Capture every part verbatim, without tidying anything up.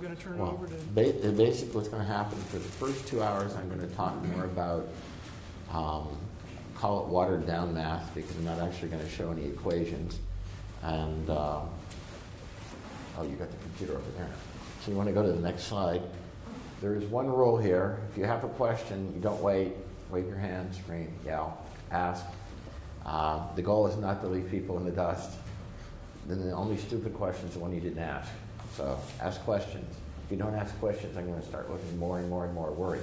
going to turn it Well, over to... ba- basically what's going to happen for the first two hours, I'm going to talk more about, um, call it watered down math, because I'm not actually going to show any equations. And, uh, oh, you got the computer over there. So you want to go to the next slide. There is one rule here. If you have a question, you don't wait. Wave your hand, scream, yell, ask. Uh, the goal is not to leave people in the dust. Then the only stupid question is the one you didn't ask. So ask questions. If you don't ask questions, I'm going to start looking more and more and more worried.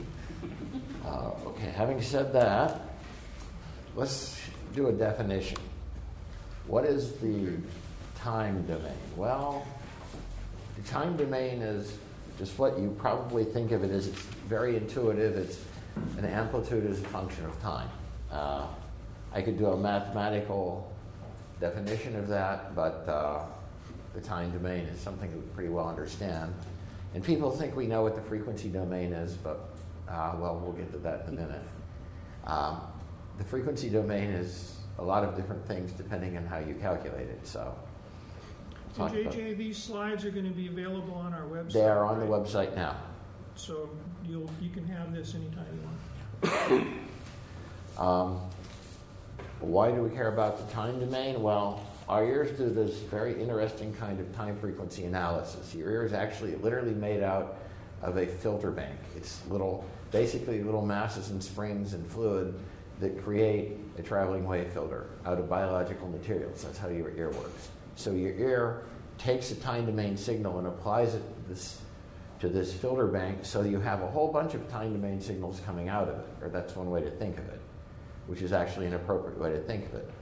Uh, okay, having said that, let's do a definition. What is the time domain? Well, the time domain is just what you probably think of it as. It's very intuitive. It's an amplitude is a function of time. Uh, I could do a mathematical definition of that, but uh, the time domain is something we pretty well understand. And people think we know what the frequency domain is, but, uh, well, we'll get to that in a minute. Um, the frequency domain is a lot of different things depending on how you calculate it. So, So J J, these slides are going to be available on our website. They are on right? the website now. So you'll you can have this anytime you want. um, why do we care about the time domain? Well, our ears do this very interesting kind of time frequency analysis. Your ear is actually literally made out of a filter bank. It's little, basically little masses and springs and fluid that create a traveling wave filter out of biological materials. That's how your ear works. So your ear takes a time domain signal and applies it to this, to this filter bank, so you have a whole bunch of time domain signals coming out of it, or that's one way to think of it, which is actually an appropriate way to think of it.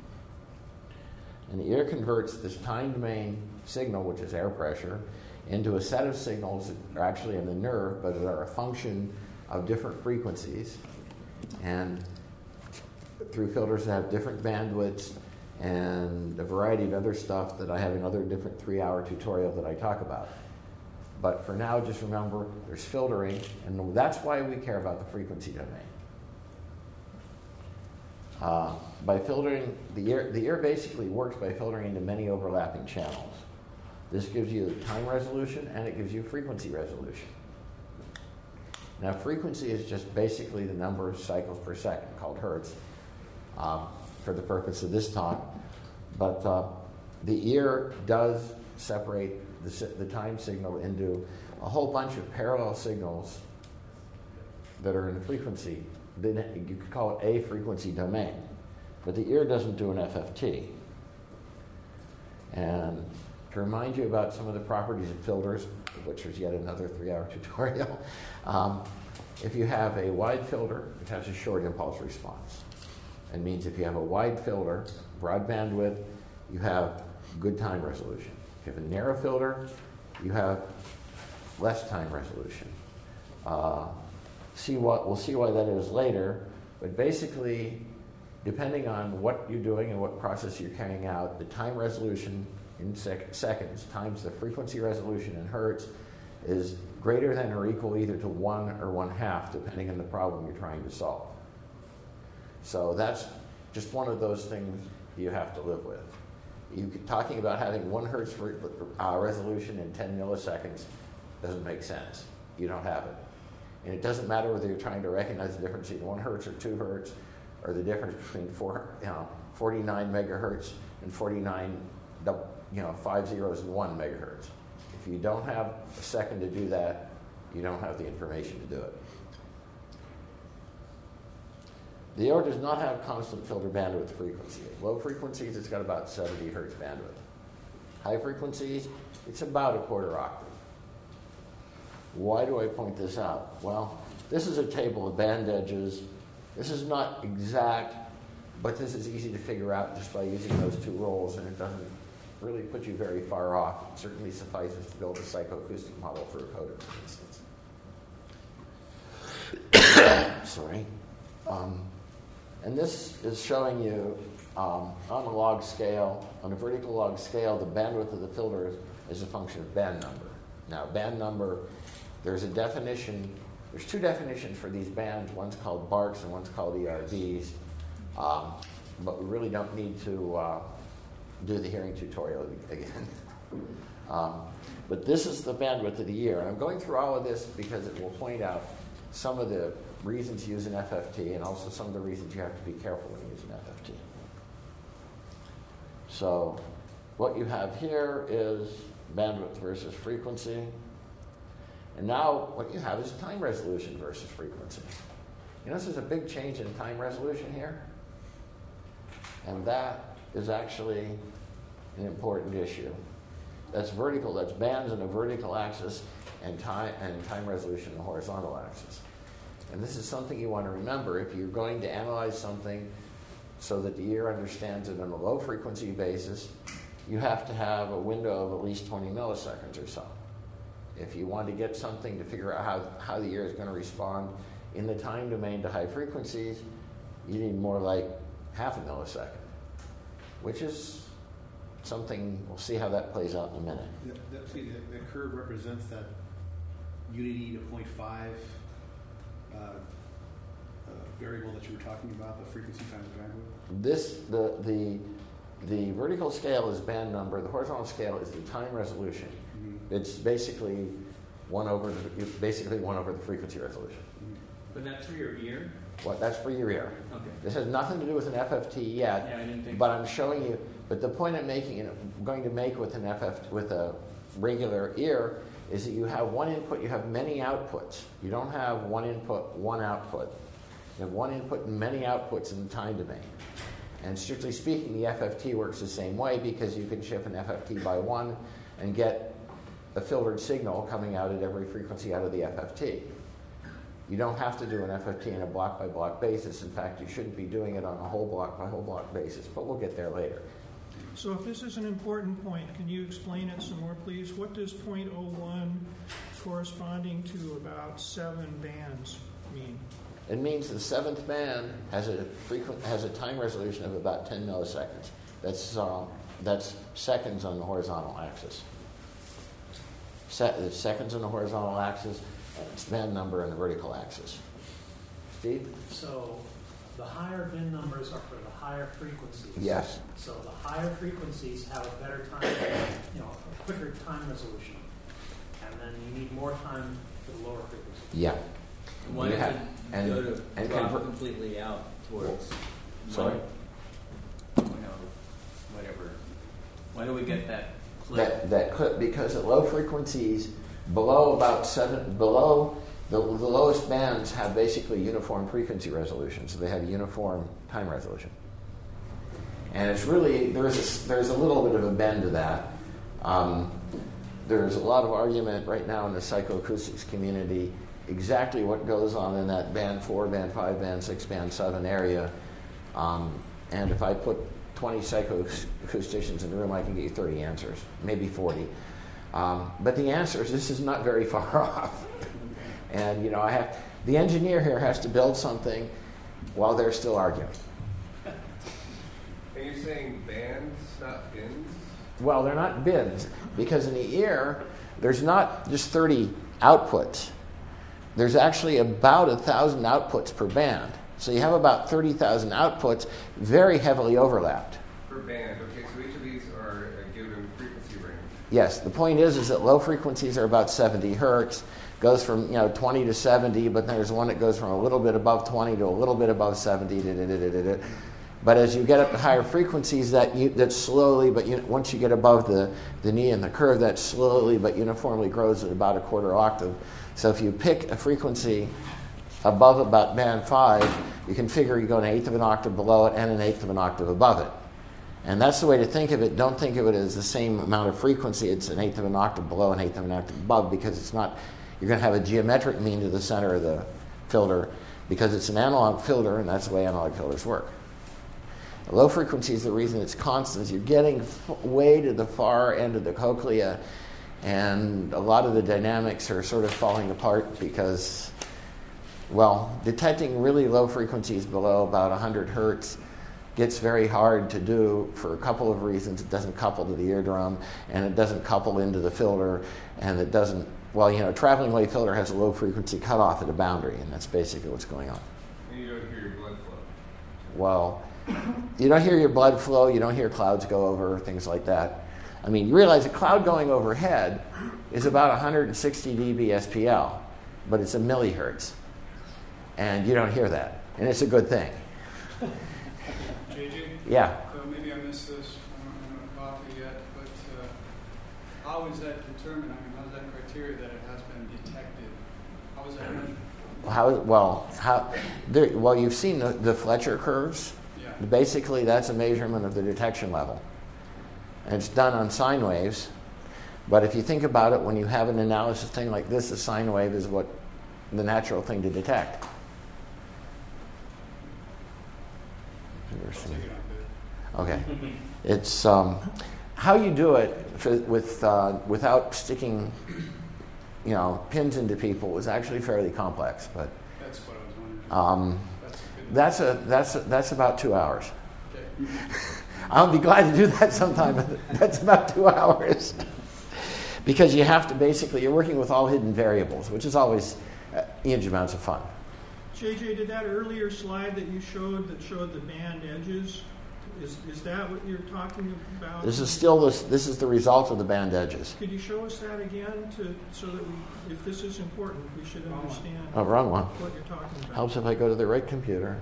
And the ear converts this time domain signal, which is air pressure, into a set of signals that are actually in the nerve, but that are a function of different frequencies, and through filters that have different bandwidths and a variety of other stuff that I have in other different three-hour tutorial that I talk about. But for now, just remember, there's filtering, and that's why we care about the frequency domain. Uh, by filtering, the ear, the ear basically works by filtering into many overlapping channels. This gives you time resolution, and it gives you frequency resolution. Now, frequency is just basically the number of cycles per second, called hertz, um, for the purpose of this talk. But uh, the ear does separate the, the time signal into a whole bunch of parallel signals that are in frequency. Then you could call it a frequency domain. But the ear doesn't do an F F T. And to remind you about some of the properties of filters, which is yet another three-hour tutorial, um, if you have a wide filter, it has a short impulse response. It means if you have a wide filter, broad bandwidth, you have good time resolution. If you have a narrow filter, you have less time resolution. Uh, see what we'll see why that is later, but basically, depending on what you're doing and what process you're carrying out, the time resolution in sec- seconds times the frequency resolution in hertz is greater than or equal either to one or one half, depending on the problem you're trying to solve. So that's just one of those things you have to live with. You talking about having one hertz for, uh, resolution in ten milliseconds doesn't make sense. You don't have it. And it doesn't matter whether you're trying to recognize the difference between one hertz or two hertz, or the difference between four, you know, forty-nine megahertz and forty-nine, you know, five zeros and one megahertz. If you don't have a second to do that, you don't have the information to do it. The ear does not have constant filter bandwidth frequency. At low frequencies, it's got about seventy hertz bandwidth. High frequencies, it's about a quarter octave. Why do I point this out? Well, this is a table of band edges. This is not exact, but this is easy to figure out just by using those two rules, and it doesn't really put you very far off. It certainly suffices to build a psychoacoustic model for a coder, for instance. Sorry. Um, and this is showing you um, on a log scale, on a vertical log scale, the bandwidth of the filter is, is a function of band number. Now, band number, there's a definition, there's two definitions for these bands. One's called Barks and one's called E R Bs. Um, but we really don't need to uh, do the hearing tutorial again. um, But this is the bandwidth of the ear. And I'm going through all of this because it will point out some of the reasons to use an F F T and also some of the reasons you have to be careful when you use an F F T. So what you have here is bandwidth versus frequency. And now what you have is time resolution versus frequency. You notice there's a big change in time resolution here? And that is actually an important issue. That's vertical, that's bands on a vertical axis and time, and time resolution on a horizontal axis. And this is something you want to remember if you're going to analyze something so that the ear understands it on a low frequency basis. You have to have a window of at least twenty milliseconds or so. If you want to get something to figure out how, how the ear is going to respond in the time domain to high frequencies, you need more like half a millisecond, which is something, we'll see how that plays out in a minute. The, the, see, the, the curve represents that unity to zero point five uh, uh, variable that you were talking about, the frequency times bandwidth. This, the, the, the vertical scale is band number, the horizontal scale is the time resolution. Mm-hmm. It's basically one over the, basically one over the frequency resolution. Mm-hmm. But that's for your ear? What, that's for your ear. Okay. This has nothing to do with an F F T yet, Yeah, I didn't think but so. I'm showing you, but the point I'm making, and I'm going to make with an F F T, with a regular ear, is that you have one input, you have many outputs. You don't have one input, one output. You have one input and many outputs in the time domain. And strictly speaking, the F F T works the same way because you can shift an F F T by one and get a filtered signal coming out at every frequency out of the F F T. You don't have to do an F F T on a block by block basis. In fact, you shouldn't be doing it on a whole block by whole block basis, but we'll get there later. So if this is an important point, can you explain it some more, please? What does zero point zero one corresponding to about seven bands mean? It means the seventh band has a frequent has a time resolution of about ten milliseconds. That's uh, that's seconds on the horizontal axis. Se- seconds on the horizontal axis, and it's band number on the vertical axis. Steve? So the higher bin numbers are for the higher frequencies. Yes. So the higher frequencies have a better time, you know, a quicker time resolution. And then you need more time for the lower frequencies. Yeah. Why You does have- it and- go to and drop convert- completely out towards? Sorry? You know, whatever. Why do we get that clip? That that clip because at low frequencies, below about seven, below the, the lowest bands have basically uniform frequency resolution, so they have uniform time resolution. And it's really there's a, there's a little bit of a bend to that. Um, there's a lot of argument right now in the psychoacoustics community exactly what goes on in that band four, band five, band six, band seven area. Um, and if I put twenty psychoacousticians in the room, I can get you thirty answers, maybe forty. Um, but the answer is this is not very far off. And, you know, I have the engineer here has to build something while they're still arguing. Are you saying bands, not bins? Well, they're not bins, because in the ear, there's not just thirty outputs. There's actually about one thousand outputs per band. So you have about thirty thousand outputs, very heavily overlapped. Per band. Okay, so each of these are a given frequency range. Yes, the point is is that low frequencies are about seventy hertz, goes from you know twenty to seventy, but there's one that goes from a little bit above twenty to a little bit above seventy. Da, da, da, da, da. But as you get up to higher frequencies, that you, that slowly, but you, once you get above the, the knee and the curve, that slowly but uniformly grows at about a quarter octave. So if you pick a frequency above about band five, you can figure you go an eighth of an octave below it and an eighth of an octave above it. And that's the way to think of it. Don't think of it as the same amount of frequency. It's an eighth of an octave below, an eighth of an octave above, because it's not, you're going to have a geometric mean to the center of the filter because it's an analog filter, and that's the way analog filters work. Low frequency is the reason it's constant. You're getting f- way to the far end of the cochlea, and a lot of the dynamics are sort of falling apart because, well, detecting really low frequencies below about one hundred hertz gets very hard to do for a couple of reasons. It doesn't couple to the eardrum, and it doesn't couple into the filter, and it doesn't, well, you know, a traveling wave filter has a low frequency cutoff at a boundary, and that's basically what's going on. And you don't hear your blood flow. Well, you don't hear your blood flow, you don't hear clouds go over, things like that. I mean, you realize a cloud going overhead is about one hundred sixty decibels S P L, but it's a millihertz. And you don't hear that. And it's a good thing. J J? Yeah. So maybe I missed this. I don't have enough coffee yet. But uh, how is that determined? I mean, how is that criteria that it has been detected? How is that measured? How, well, how, there, well, you've seen the, the Fletcher curves. Yeah. Basically, that's a measurement of the detection level. And it's done on sine waves. But if you think about it, when you have an analysis thing like this, a sine wave is what the natural thing to detect. Okay. It's um, how you do it for, with uh, without sticking, you know, pins into people is actually fairly complex. But That's what I was wondering. um, That's a good that's a that's a, that's about two hours. Okay. I'll be glad to do that sometime, but that's about two hours. Because you have to basically, you're working with all hidden variables, which is always uh, huge amounts of fun. J J, did that earlier slide that you showed that showed the band edges, is is that what you're talking about? This is still this. This is the result of the band edges. Could you show us that again, to so that we, if this is important, we should understand Oh, wrong one. what you're talking about. Helps if I go to the right computer.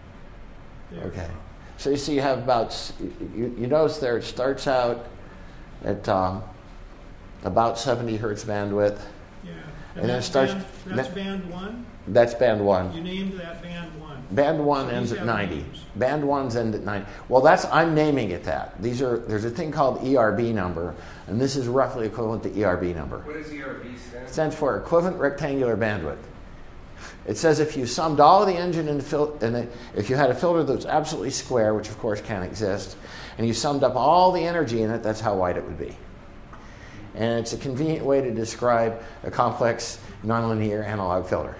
There. Okay. So you see, you have about. s- You, you notice there it starts out at um, about seventy hertz bandwidth. Yeah. And then it that's starts- Band, that's that- band one. That's band one. You named that band one. Band one So ends these at have ninety. names. Band ones end at ninety. Well, that's I'm naming it that. These are there's a thing called E R B number, and this is roughly equivalent to E R B number. What does E R B stand It for? stands for equivalent rectangular bandwidth. It says if you summed all of the engine and, fil- and the, if you had a filter that was absolutely square, which of course can't exist, and you summed up all the energy in it, that's how wide it would be. And it's a convenient way to describe a complex nonlinear analog filter.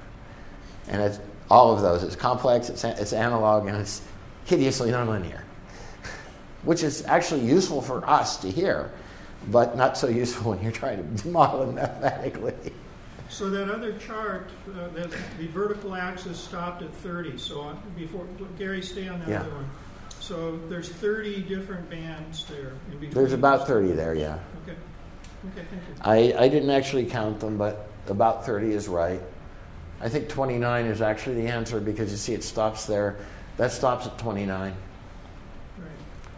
And it's all of those. It's complex, it's, it's analog, and it's hideously nonlinear, which is actually useful for us to hear, but not so useful when you're trying to model it mathematically. So that other chart, uh, that the vertical axis stopped at thirty. So on, before Gary, stay on that Yeah. other one. So there's thirty different bands there in between. There's about thirty there, yeah. Okay. Okay. Thank you. I, I didn't actually count them, but about thirty is right. I think twenty-nine is actually the answer because you see it stops there. That stops at twenty-nine. Right.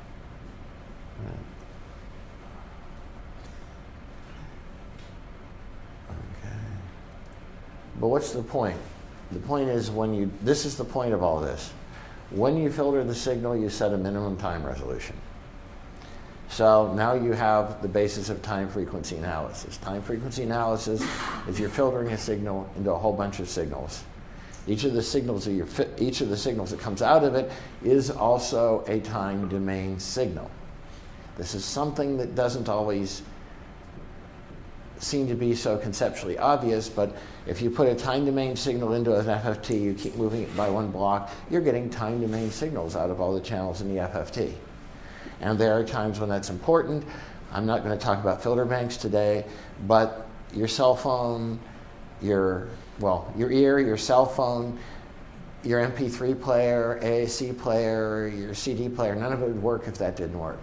Okay. But what's the point? The point is when you, this is the point of all this. When you filter the signal, you set a minimum time resolution. So now you have the basis of time frequency analysis. Time frequency analysis is you're filtering a signal into a whole bunch of signals. Each of the signals of your fi- each of the signals that comes out of it is also a time domain signal. This is something that doesn't always seem to be so conceptually obvious, but if you put a time domain signal into an F F T, you keep moving it by one block, you're getting time domain signals out of all the channels in the F F T. And there are times when that's important. I'm not going to talk about filter banks today, but your cell phone, your, well, your ear, your cell phone, your M P three player, A A C player, your C D player, none of it would work if that didn't work.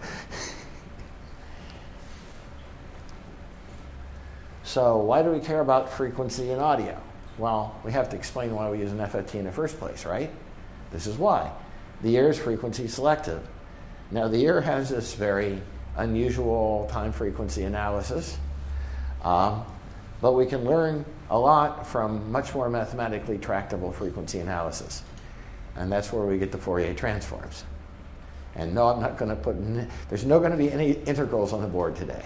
So why do we care about frequency in audio? Well, we have to explain why we use an F F T in the first place, right? This is why. The ear is frequency selective. Now, the ear has this very unusual time frequency analysis, um, but we can learn a lot from much more mathematically tractable frequency analysis. And that's where we get the Fourier transforms. And no, I'm not going to put, in, there's no going to be any integrals on the board today.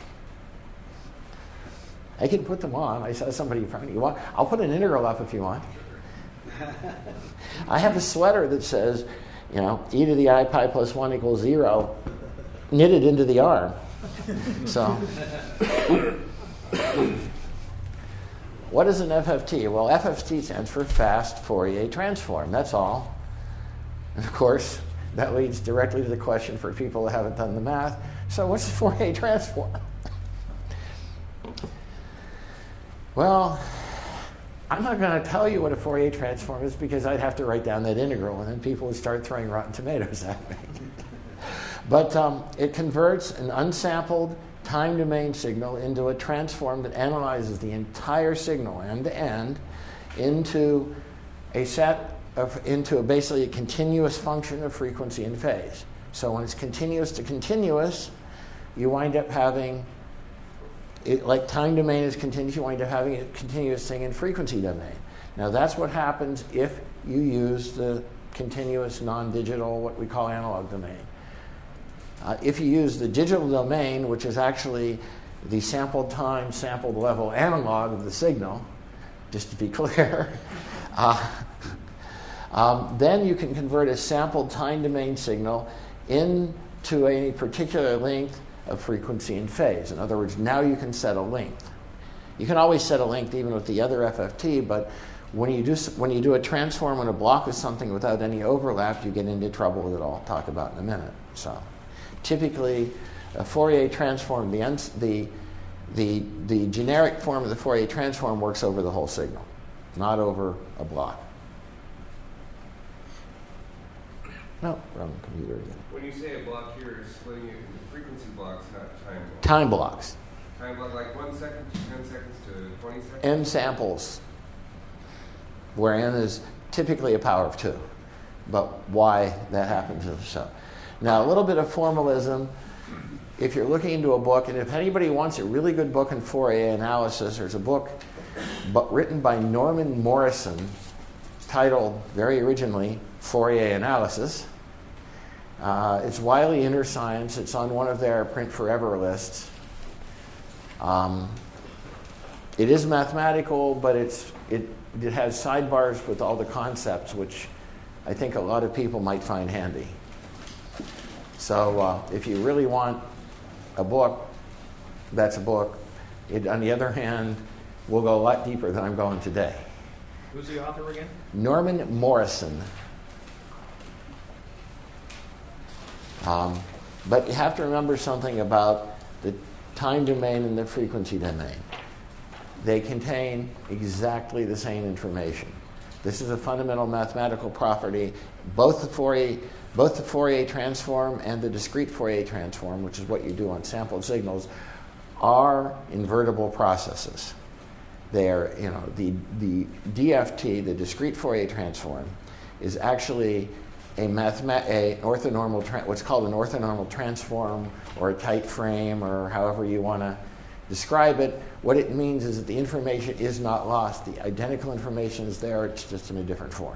I can put them on. I saw somebody in front of me. You want? I'll put an integral up if you want. I have a sweater that says, you know, e to the I pi plus one equals zero, knitted into the arm. So, what is an F F T? Well, F F T stands for fast Fourier transform. That's all. And of course, that leads directly to the question for people that haven't done the math. So, what's the Fourier transform? Well, I'm not going to tell you what a Fourier transform is because I'd have to write down that integral, and then people would start throwing rotten tomatoes at me. But um, it converts an unsampled time domain signal into a transform that analyzes the entire signal end to end into a set of, into a basically a continuous function of frequency and phase. So when it's continuous to continuous, you wind up having, it, like time domain is continuous, you wind up having a continuous thing in frequency domain. Now that's what happens if you use the continuous non-digital, what we call analog domain. Uh, if you use the digital domain, which is actually the sampled time, sampled level analog of the signal, just to be clear, uh, um, then you can convert a sampled time domain signal into a particular length of frequency and phase. In other words, now you can set a length. You can always set a length even with the other F F T, but when you do when you do a transform on a block of something without any overlap, you get into trouble that I'll talk about in a minute. So, typically, a Fourier transform, the the the the generic form of the Fourier transform works over the whole signal, not over a block. No, wrong computer again. When you say a block here, you're splitting it into frequency blocks, not time blocks. Time blocks. Time block, like one second to ten seconds to twenty seconds? N samples, where n is typically a power of two. But why that happens is so. Now, a little bit of formalism. If you're looking into a book, and if anybody wants a really good book in Fourier analysis, there's a book but written by Norman Morrison titled, very originally, Fourier Analysis. Uh, it's Wiley Inner Science. It's on one of their Print Forever lists. Um, it is mathematical, but it's it, it has sidebars with all the concepts, which I think a lot of people might find handy. So uh, if you really want a book, that's a book. It, on the other hand, we'll go a lot deeper than I'm going today. Who's the author again? Norman Morrison. Um, but you have to remember something about the time domain and the frequency domain. They contain exactly the same information. This is a fundamental mathematical property. Both the Fourier, both the Fourier transform and the discrete Fourier transform, which is what you do on sampled signals, are invertible processes. They are, you know, the the D F T, the discrete Fourier transform, is actually a mathema- a orthonormal, tra- what's called an orthonormal transform, or a tight frame, or however you want to describe it. What it means is that the information is not lost. The identical information is there, it's just in a different form.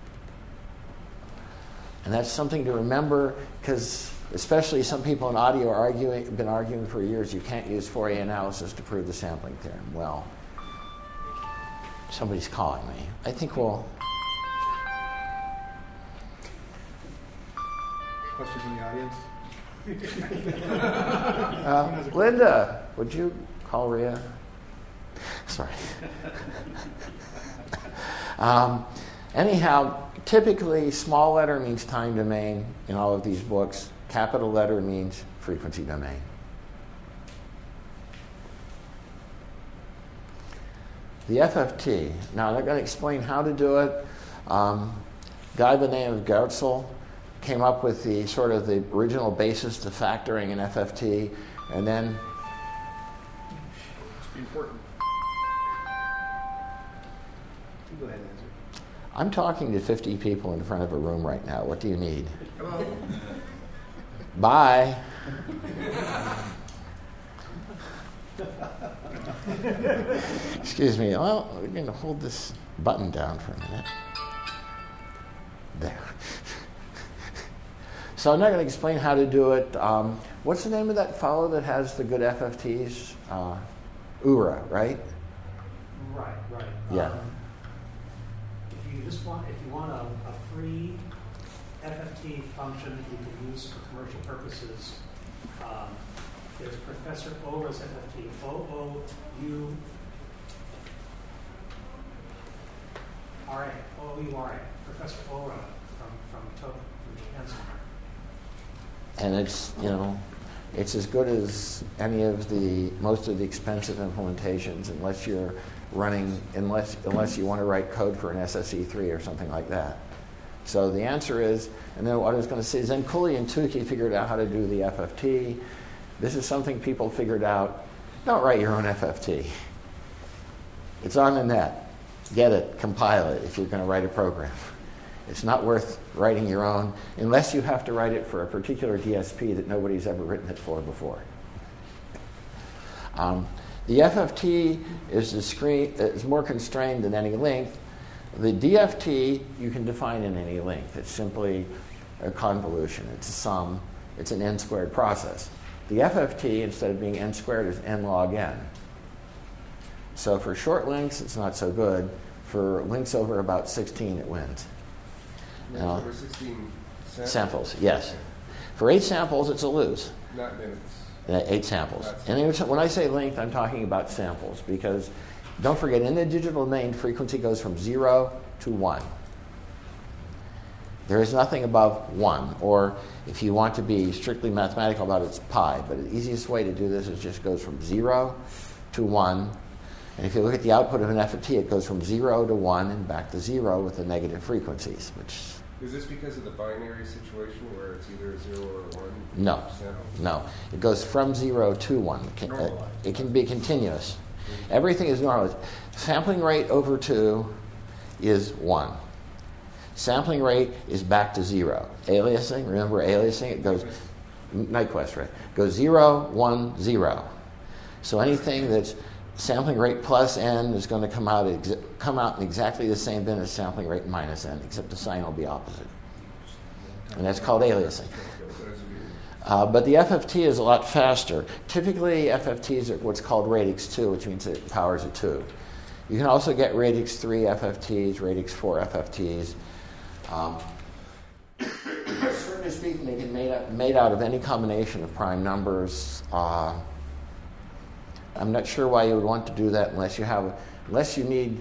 And that's something to remember, because especially some people in audio are arguing, have been arguing for years, you can't use Fourier analysis to prove the sampling theorem. Well, somebody's calling me. I think we'll... Questions from the audience? Uh, Linda, would you call Rhea? Sorry. um, anyhow, typically small letter means time domain in all of these books. Capital letter means frequency domain. The F F T. Now, I'm not going to explain how to do it. Um, a guy by the name of Goertzel came up with the sort of the original basis to factoring an F F T, and then Must be important. You go ahead and answer. I'm talking to fifty people in front of a room right now. What do you need? Hello. Bye. Excuse me. Well, we're going to hold this button down for a minute. There. So I'm not going to explain how to do it. Um, what's the name of that fellow that has the good F F Ts? Uh, Ura, right? Right, right. Yeah. Um, if you just want, if you want a, a free F F T function that you can use for commercial purposes, um, there's Professor Ura's F F T, O O U R A, O O U R A, Professor Ura from from Tokyo, from Japan somewhere. And it's, you know, it's as good as any of the, most of the expensive implementations, unless you're running, unless unless you want to write code for an S S E three or something like that. So the answer is, and then what I was going to say is then Cooley and Tukey figured out how to do the F F T. This is something people figured out. Don't write your own F F T. It's on the net. Get it, compile it if you're going to write a program. It's not worth writing your own unless you have to write it for a particular D S P that nobody's ever written it for before. Um, the F F T is, discrete, is more constrained than any length. The D F T you can define in any length. It's simply a convolution. It's a sum. It's an n squared process. The F F T, instead of being n squared, is n log n. So for short lengths, it's not so good. For lengths over about sixteen, it wins. Lengths Now, over sixteen samples? Samples, yes. For eight samples, it's a lose. Not minutes. Uh, eight samples. That's And it- when I say length, I'm talking about samples because don't forget, in the digital domain, frequency goes from zero to one. There is nothing above one, or if you want to be strictly mathematical about it, it's pi. But the easiest way to do this is just goes from zero to one. And if you look at the output of an F F T, it goes from zero to one and back to zero with the negative frequencies, which Is this because of the binary situation where it's either zero or one? no, Sample? no. It goes from zero to one. It can, uh, Normalized. it can be continuous. Everything is normalized. Sampling rate over two is one. Sampling rate is back to zero. Aliasing, remember aliasing? It goes, Nyquist, right? Goes zero, one, zero. So anything that's sampling rate plus n is going to come out ex- come out in exactly the same bin as sampling rate minus n, except the sign will be opposite. And that's called aliasing. Uh, but the F F T is a lot faster. Typically, F F Ts are what's called radix two, which means it powers a two. You can also get radix three F F Ts, radix four F F Ts. Um, strictly speaking, they can be made, up, made out of any combination of prime numbers. Uh, I'm not sure why you would want to do that unless you have, unless you need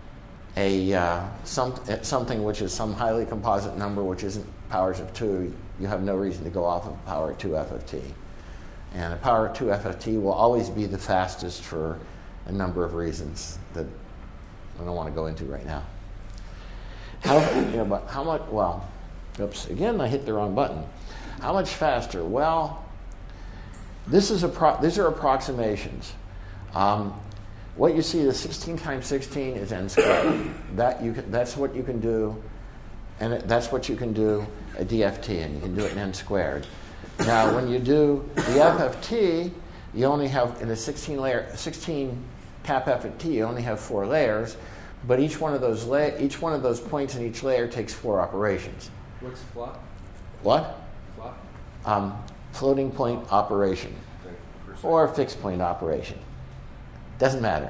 a uh, some, something which is some highly composite number which isn't powers of two. You have no reason to go off of power of two F F T. And a power of two F F T will always be the fastest for a number of reasons that I don't want to go into right now. How, you know, but how much, well, oops, again, I hit the wrong button. How much faster? Well, this is a pro, these are approximations. Um, what you see, the sixteen times sixteen is n squared. That you can, that's what you can do, and it, that's what you can do a D F T, and you can do it in n squared. Now, when you do the F F T, you only have, in a sixteen layer, sixteen cap F F T, you only have four layers, but each one of those la- each one of those points in each layer takes four operations. What's flop? What? Flop? Um, floating point operation Okay, per second. or fixed point operation. Doesn't matter.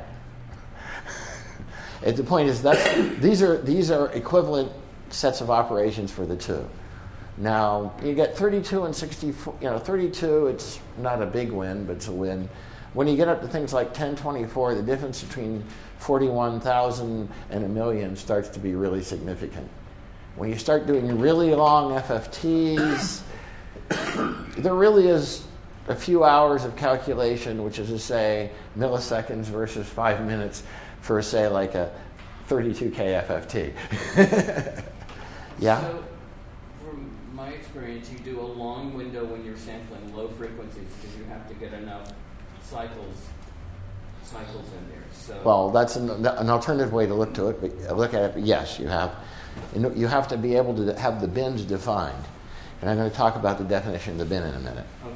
And the point is that these are these are equivalent sets of operations for the two. Now you get thirty-two and sixty-four. You know, thirty-two. It's not a big win, but it's a win. When you get up to things like ten twenty-four, the difference between forty-one thousand and a million starts to be really significant. When you start doing really long F F Ts, there really is a few hours of calculation, which is to say milliseconds versus five minutes for, say, like a thirty-two K F F T. Yeah? So, from my experience, you do a long window when you're sampling low frequencies because you have to get enough cycles cycles in there. So Well, that's an, an alternative way to look to it. But look at it. But yes, you have you have to be able to have the bins defined, and I'm going to talk about the definition of the bin in a minute. okay.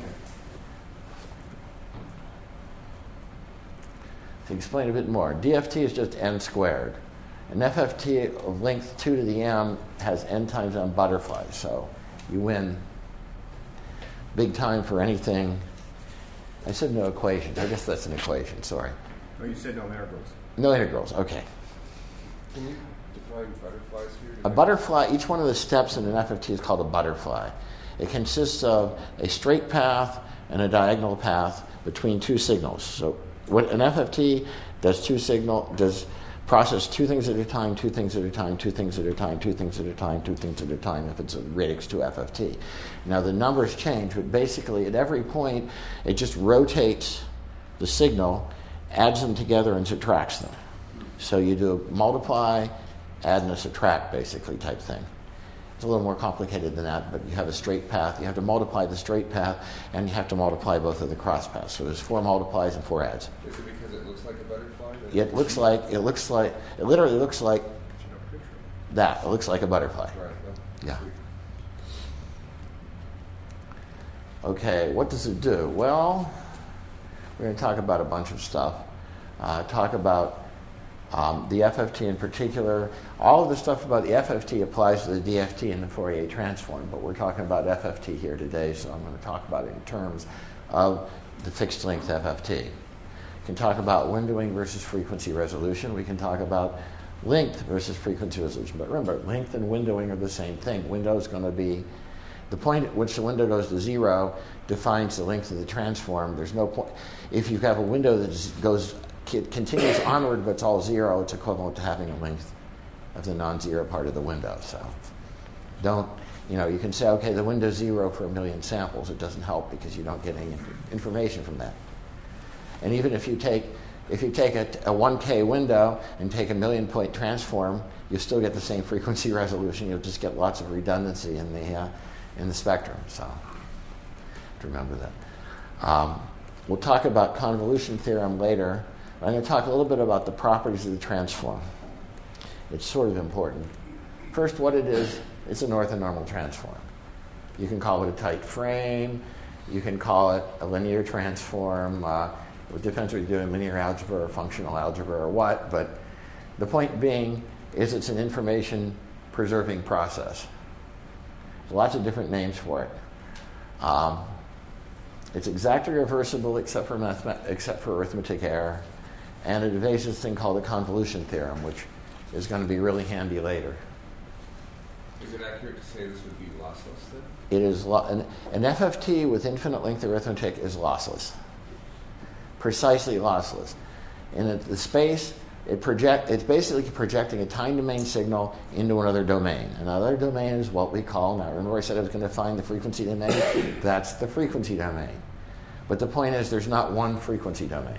To explain a bit more, D F T is just n squared. An F F T of length two to the m has n times m butterflies, so you win big time for anything. I said no equations. I guess that's an equation, sorry. Oh, you said no integrals. No integrals, okay. Can you define butterflies here? A butterfly, each one of the steps in an F F T is called a butterfly. It consists of a straight path and a diagonal path between two signals. So what an F F T does two signal does process two things at a time, two things at a time, two things at a time, two things at a time, two things at a time if it's a radix two F F T. Now the numbers change, but basically at every point it just rotates the signal, adds them together and subtracts them. So you do a multiply, add and a subtract basically type thing. It's a little more complicated than that, but you have a straight path. You have to multiply the straight path, and you have to multiply both of the cross paths. So there's four multiplies and four adds. Is it because it looks like a butterfly? It looks like, it looks like, it literally looks like that. It looks like a butterfly. Right. Well, Yeah. Okay, what does it do? Well, we're going to talk about a bunch of stuff. Uh, talk about um, the F F T in particular. All of the stuff about the F F T applies to the D F T and the Fourier transform, but we're talking about F F T here today, so I'm going to talk about it in terms of the fixed length F F T. We can talk about windowing versus frequency resolution. We can talk about length versus frequency resolution. But remember, length and windowing are the same thing. Window is going to be the point at which the window goes to zero defines the length of the transform. There's no point. If you have a window that goes continues onward but it's all zero, it's equivalent to having a length of the non-zero part of the window. So don't, you know, you can say, okay, the window's zero for a million samples. It doesn't help because you don't get any inf- information from that. And even if you take if you take a, a one K window and take a million point transform, you still get the same frequency resolution. You'll just get lots of redundancy in the uh, in the spectrum. So to remember that. Um, we'll talk about convolution theorem later. I'm going to talk a little bit about the properties of the transform. It's sort of important. First, what it is, it's an orthonormal transform. You can call it a tight frame. You can call it a linear transform. Uh, it depends what you're doing, linear algebra or functional algebra or what. But the point being is it's an information preserving process. There's lots of different names for it. Um, it's exactly reversible except for mathema- except for arithmetic error. And it evades this thing called the convolution theorem, which is going to be really handy later. Is it accurate to say this would be lossless then? It is lo- an, an F F T with infinite length arithmetic is lossless, precisely lossless. In it, the space, it project it's basically projecting a time domain signal into another domain. Another domain is what we call, now remember I said I was going to find the frequency domain? That's the frequency domain. But the point is there's not one frequency domain.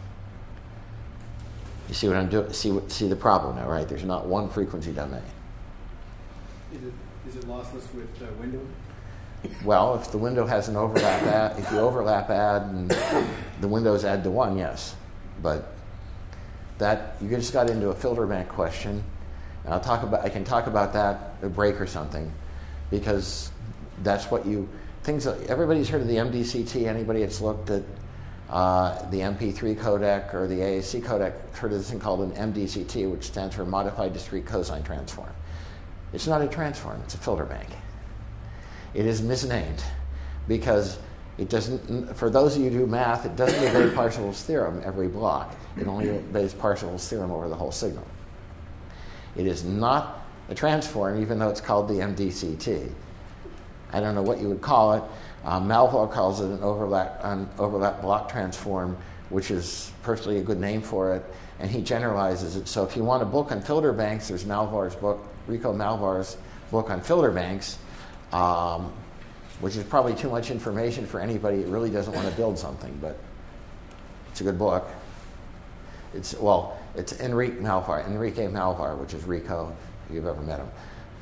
You see what I'm doing? See what, see the problem now, right? There's not one frequency domain. Is it is it lossless with uh, window? Well, if the window has an overlap add, if you overlap add and the windows add to one, yes. But that you just got into a filter bank question. And I'll talk about I can talk about that at a break or something, because that's what you things that, everybody's heard of the M D C T. Anybody that's looked at uh, the M P three codec or the A A C codec heard of this thing called an M D C T, which stands for Modified Discrete Cosine Transform. It's not a transform, it's a filter bank. It is misnamed because it doesn't, for those of you who do math, it doesn't obey Parseval's theorem every block. It only obeys Parseval's theorem over the whole signal. It is not a transform, even though it's called the M D C T. I don't know what you would call it. Uh, Malvar calls it an overlap, an overlap block transform, which is perfectly a good name for it, and he generalizes it. So if you want a book on filter banks, there's Malvar's book, Rico Malvar's book on filter banks, um, which is probably too much information for anybody that really doesn't want to build something, but it's a good book. It's, well, it's Enrique Malvar, Enrique Malvar, which is Rico, if you've ever met him.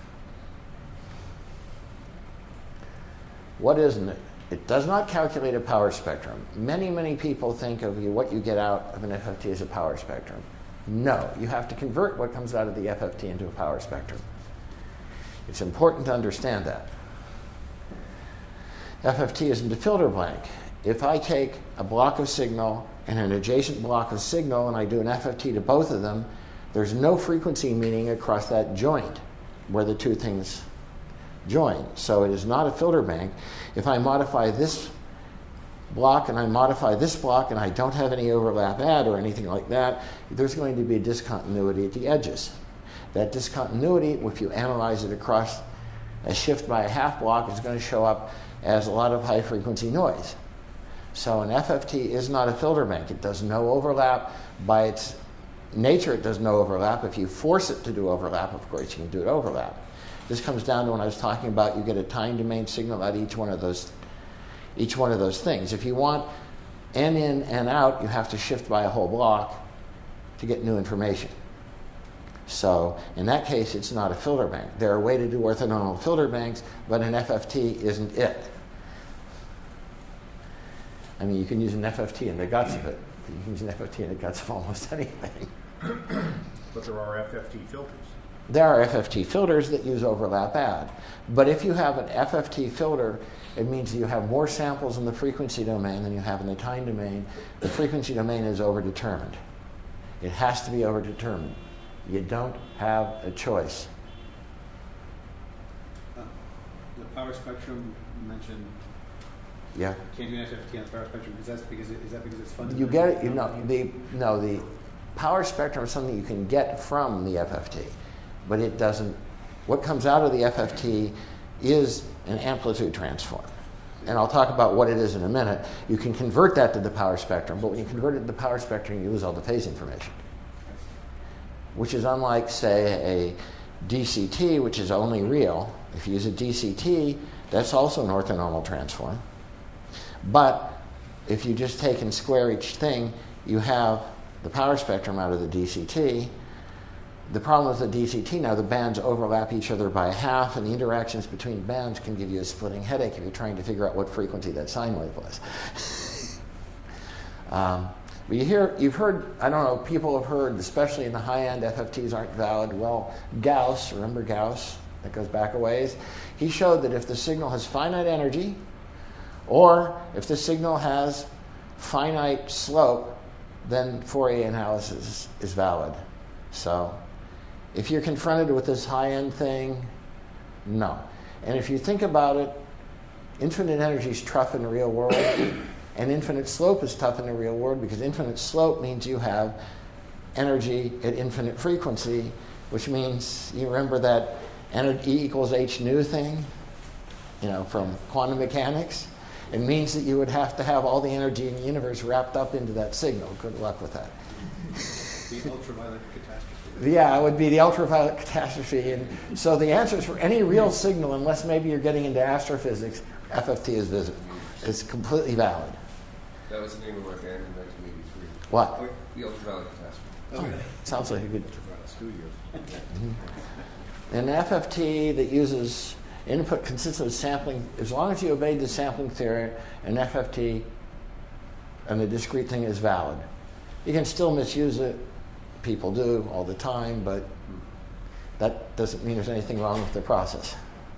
What isn't it? It does not calculate a power spectrum. Many, many people think of you, what you get out of an F F T as a power spectrum. No, you have to convert what comes out of the F F T into a power spectrum. It's important to understand that. F F T isn't a filter blank. If I take a block of signal and an adjacent block of signal and I do an F F T to both of them, there's no frequency meaning across that joint where the two things join. So it is not a filter bank. If I modify this block and I modify this block and I don't have any overlap add or anything like that, there's going to be a discontinuity at the edges. That discontinuity, if you analyze it across a shift by a half block, is going to show up as a lot of high frequency noise. So an F F T is not a filter bank. It does no overlap. By its nature, it does no overlap. If you force it to do overlap, of course, you can do it overlap. This comes down to when I was talking about you get a time domain signal at each one of those each one of those things. If you want n in, n out, you have to shift by a whole block to get new information. So in that case, it's not a filter bank. There are ways to do orthogonal filter banks, but an F F T isn't it. I mean, you can use an F F T in the guts of it. You can use an F F T in the guts of almost anything. But there are F F T filters. There are F F T filters that use overlap add. But if you have an F F T filter, it means you have more samples in the frequency domain than you have in the time domain. The frequency domain is overdetermined. It has to be overdetermined. You don't have a choice. Uh, the power spectrum you mentioned. Yeah. Can't do an F F T on the power spectrum because that's because it, is that because it's funded? You get it. You know the no the power spectrum is something you can get from the F F T, but it doesn't. What comes out of the F F T is an amplitude transform. And I'll talk about what it is in a minute. You can convert that to the power spectrum, but when you convert it to the power spectrum, you lose all the phase information, which is unlike, say, a D C T, which is only real. If you use a D C T, that's also an orthonormal transform. But if you just take and square each thing, you have the power spectrum out of the D C T. The problem with the D C T now, the bands overlap each other by half, and the interactions between bands can give you a splitting headache if you're trying to figure out what frequency that sine wave was. um, but you hear, you've heard, I don't know, people have heard, especially in the high-end, F F Ts aren't valid. Well, Gauss, remember Gauss? That goes back a ways. He showed that if the signal has finite energy, or if the signal has finite slope, then Fourier analysis is valid. So if you're confronted with this high-end thing, no. And if you think about it, infinite energy is tough in the real world, and infinite slope is tough in the real world because infinite slope means you have energy at infinite frequency, which means, you remember that E equals h nu thing, you know, from quantum mechanics? It means that you would have to have all the energy in the universe wrapped up into that signal. Good luck with that. The ultraviolet catastrophe. Yeah, it would be the ultraviolet catastrophe. And so the answer is for any real signal, unless maybe you're getting into astrophysics, F F T is visible. It's completely valid. That was the name of my band in nineteen eighty-three. What? Oh, the ultraviolet catastrophe. Oh, sounds like a good... Ultraviolet studios. Mm-hmm. An F F T that uses input consistent with sampling, as long as you obeyed the sampling theory, an F F T and the discrete thing is valid. You can still misuse it. People do all the time, but that doesn't mean there's anything wrong with the process.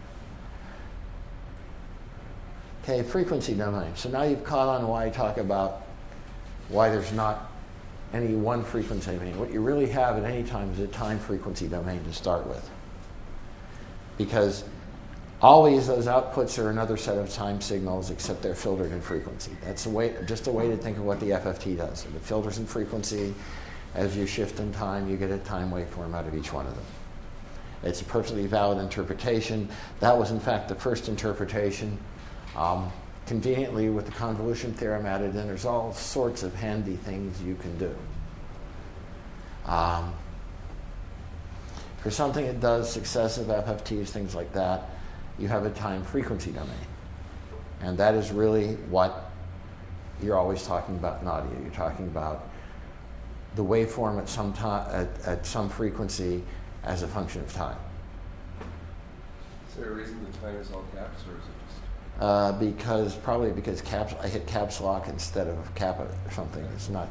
Okay, frequency domain. So now you've caught on why I talk about why there's not any one frequency domain. What you really have at any time is a time frequency domain to start with. Because always those outputs are another set of time signals, except they're filtered in frequency. That's a way, just a way to think of what the F F T does. It filters in frequency. As you shift in time, you get a time waveform out of each one of them. It's a perfectly valid interpretation. That was, in fact, the first interpretation. Um, conveniently, with the convolution theorem added in, there's all sorts of handy things you can do. Um, for something that does successive F F Ts, things like that, you have a time frequency domain. And that is really what you're always talking about in audio. You're talking about the waveform at some time, at, at some frequency as a function of time. Is there a reason the time is all caps, or is it just? Uh, because probably because caps, I hit caps lock instead of cap or something. It's not.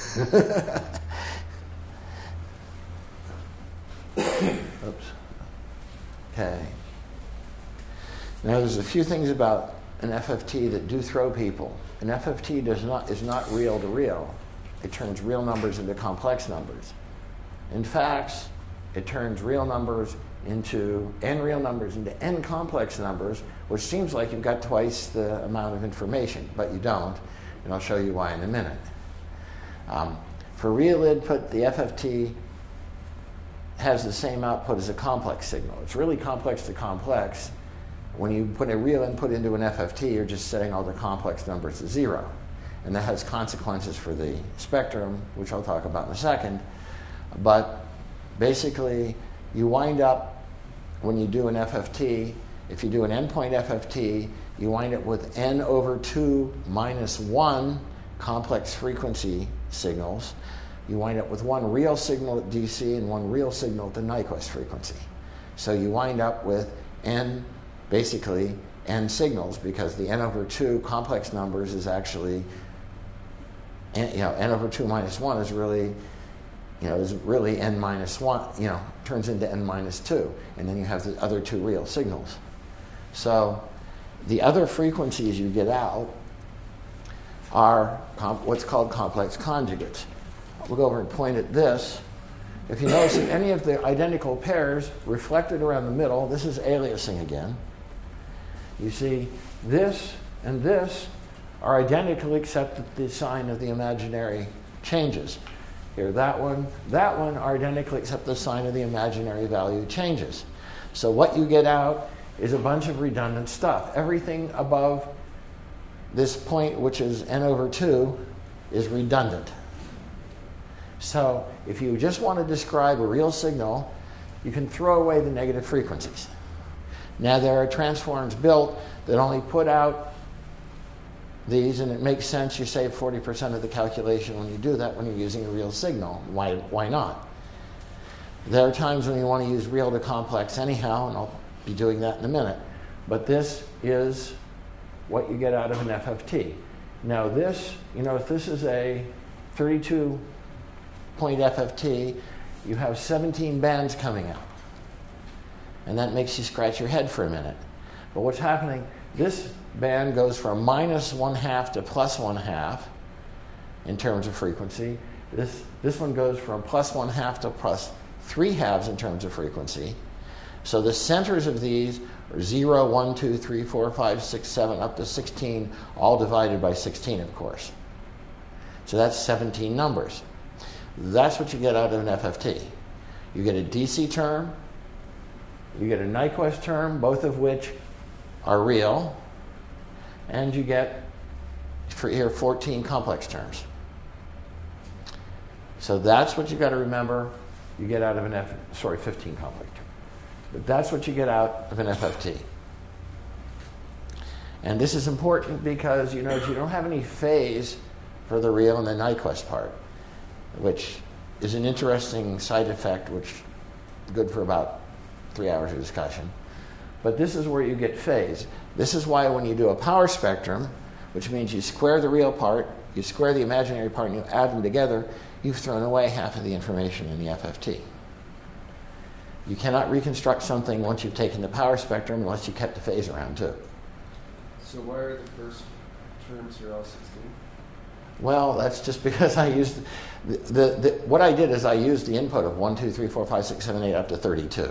Oops. Okay. Now there's a few things about an F F T that do throw people. An F F T does not is not real to real. It turns real numbers into complex numbers. In fact, it turns real numbers into n real numbers into n complex numbers, which seems like you've got twice the amount of information, but you don't, and I'll show you why in a minute. Um, for real input, the F F T has the same output as a complex signal. It's really complex to complex. When you put a real input into an F F T, you're just setting all the complex numbers to zero. And that has consequences for the spectrum, which I'll talk about in a second. But basically, you wind up, when you do an F F T, if you do an endpoint F F T, you wind up with n over two minus one complex frequency signals. you wind up with one real signal at D C and one real signal at the Nyquist frequency. So you wind up with n, basically, n signals, because the n over two complex numbers is actually, n, you know, n over two minus one is really, you know, is really n minus one, you know, turns into n minus two. And then you have the other two real signals. So the other frequencies you get out are comp- what's called complex conjugates. We'll go over and point at this. If you notice that any of the identical pairs reflected around the middle, this is aliasing again. You see this and this are identical except that the sign of the imaginary changes. Here, that one, that one are identical except the sign of the imaginary value changes. So what you get out is a bunch of redundant stuff. Everything above this point, which is n over two, is redundant. So if you just want to describe a real signal, you can throw away the negative frequencies. Now there are transforms built that only put out these, and it makes sense. You save forty percent of the calculation when you do that when you're using a real signal. Why, why not? There are times when you want to use real to complex anyhow, and I'll be doing that in a minute. But this is what you get out of an F F T. Now this, you know, if this is a thirty-two point F F T, you have seventeen bands coming out. And that makes you scratch your head for a minute. But what's happening, this band goes from minus one half to plus one half in terms of frequency. This, this one goes from plus one half to plus three halves in terms of frequency. So the centers of these are zero, one, two, three, four, five, six, seven, up to sixteen, all divided by sixteen, of course. So that's seventeen numbers. That's what you get out of an F F T. You get a D C term, you get a Nyquist term, both of which are real, and you get, for here, fourteen complex terms. So that's what you got to remember you get out of an F, sorry, fifteen complex terms. But that's what you get out of an F F T. And this is important because you notice you don't have any phase for the real and the Nyquist part, which is an interesting side effect, which is good for about three hours of discussion. But this is where you get phase. This is why when you do a power spectrum, which means you square the real part, you square the imaginary part, and you add them together, you've thrown away half of the information in the F F T. You cannot reconstruct something once you've taken the power spectrum unless you kept the phase around too. So why are the first terms here all sixteen? Well, that's just because I used the, the, the what I did is I used the input of one, two, three, four, five, six, seven, eight up to thirty-two.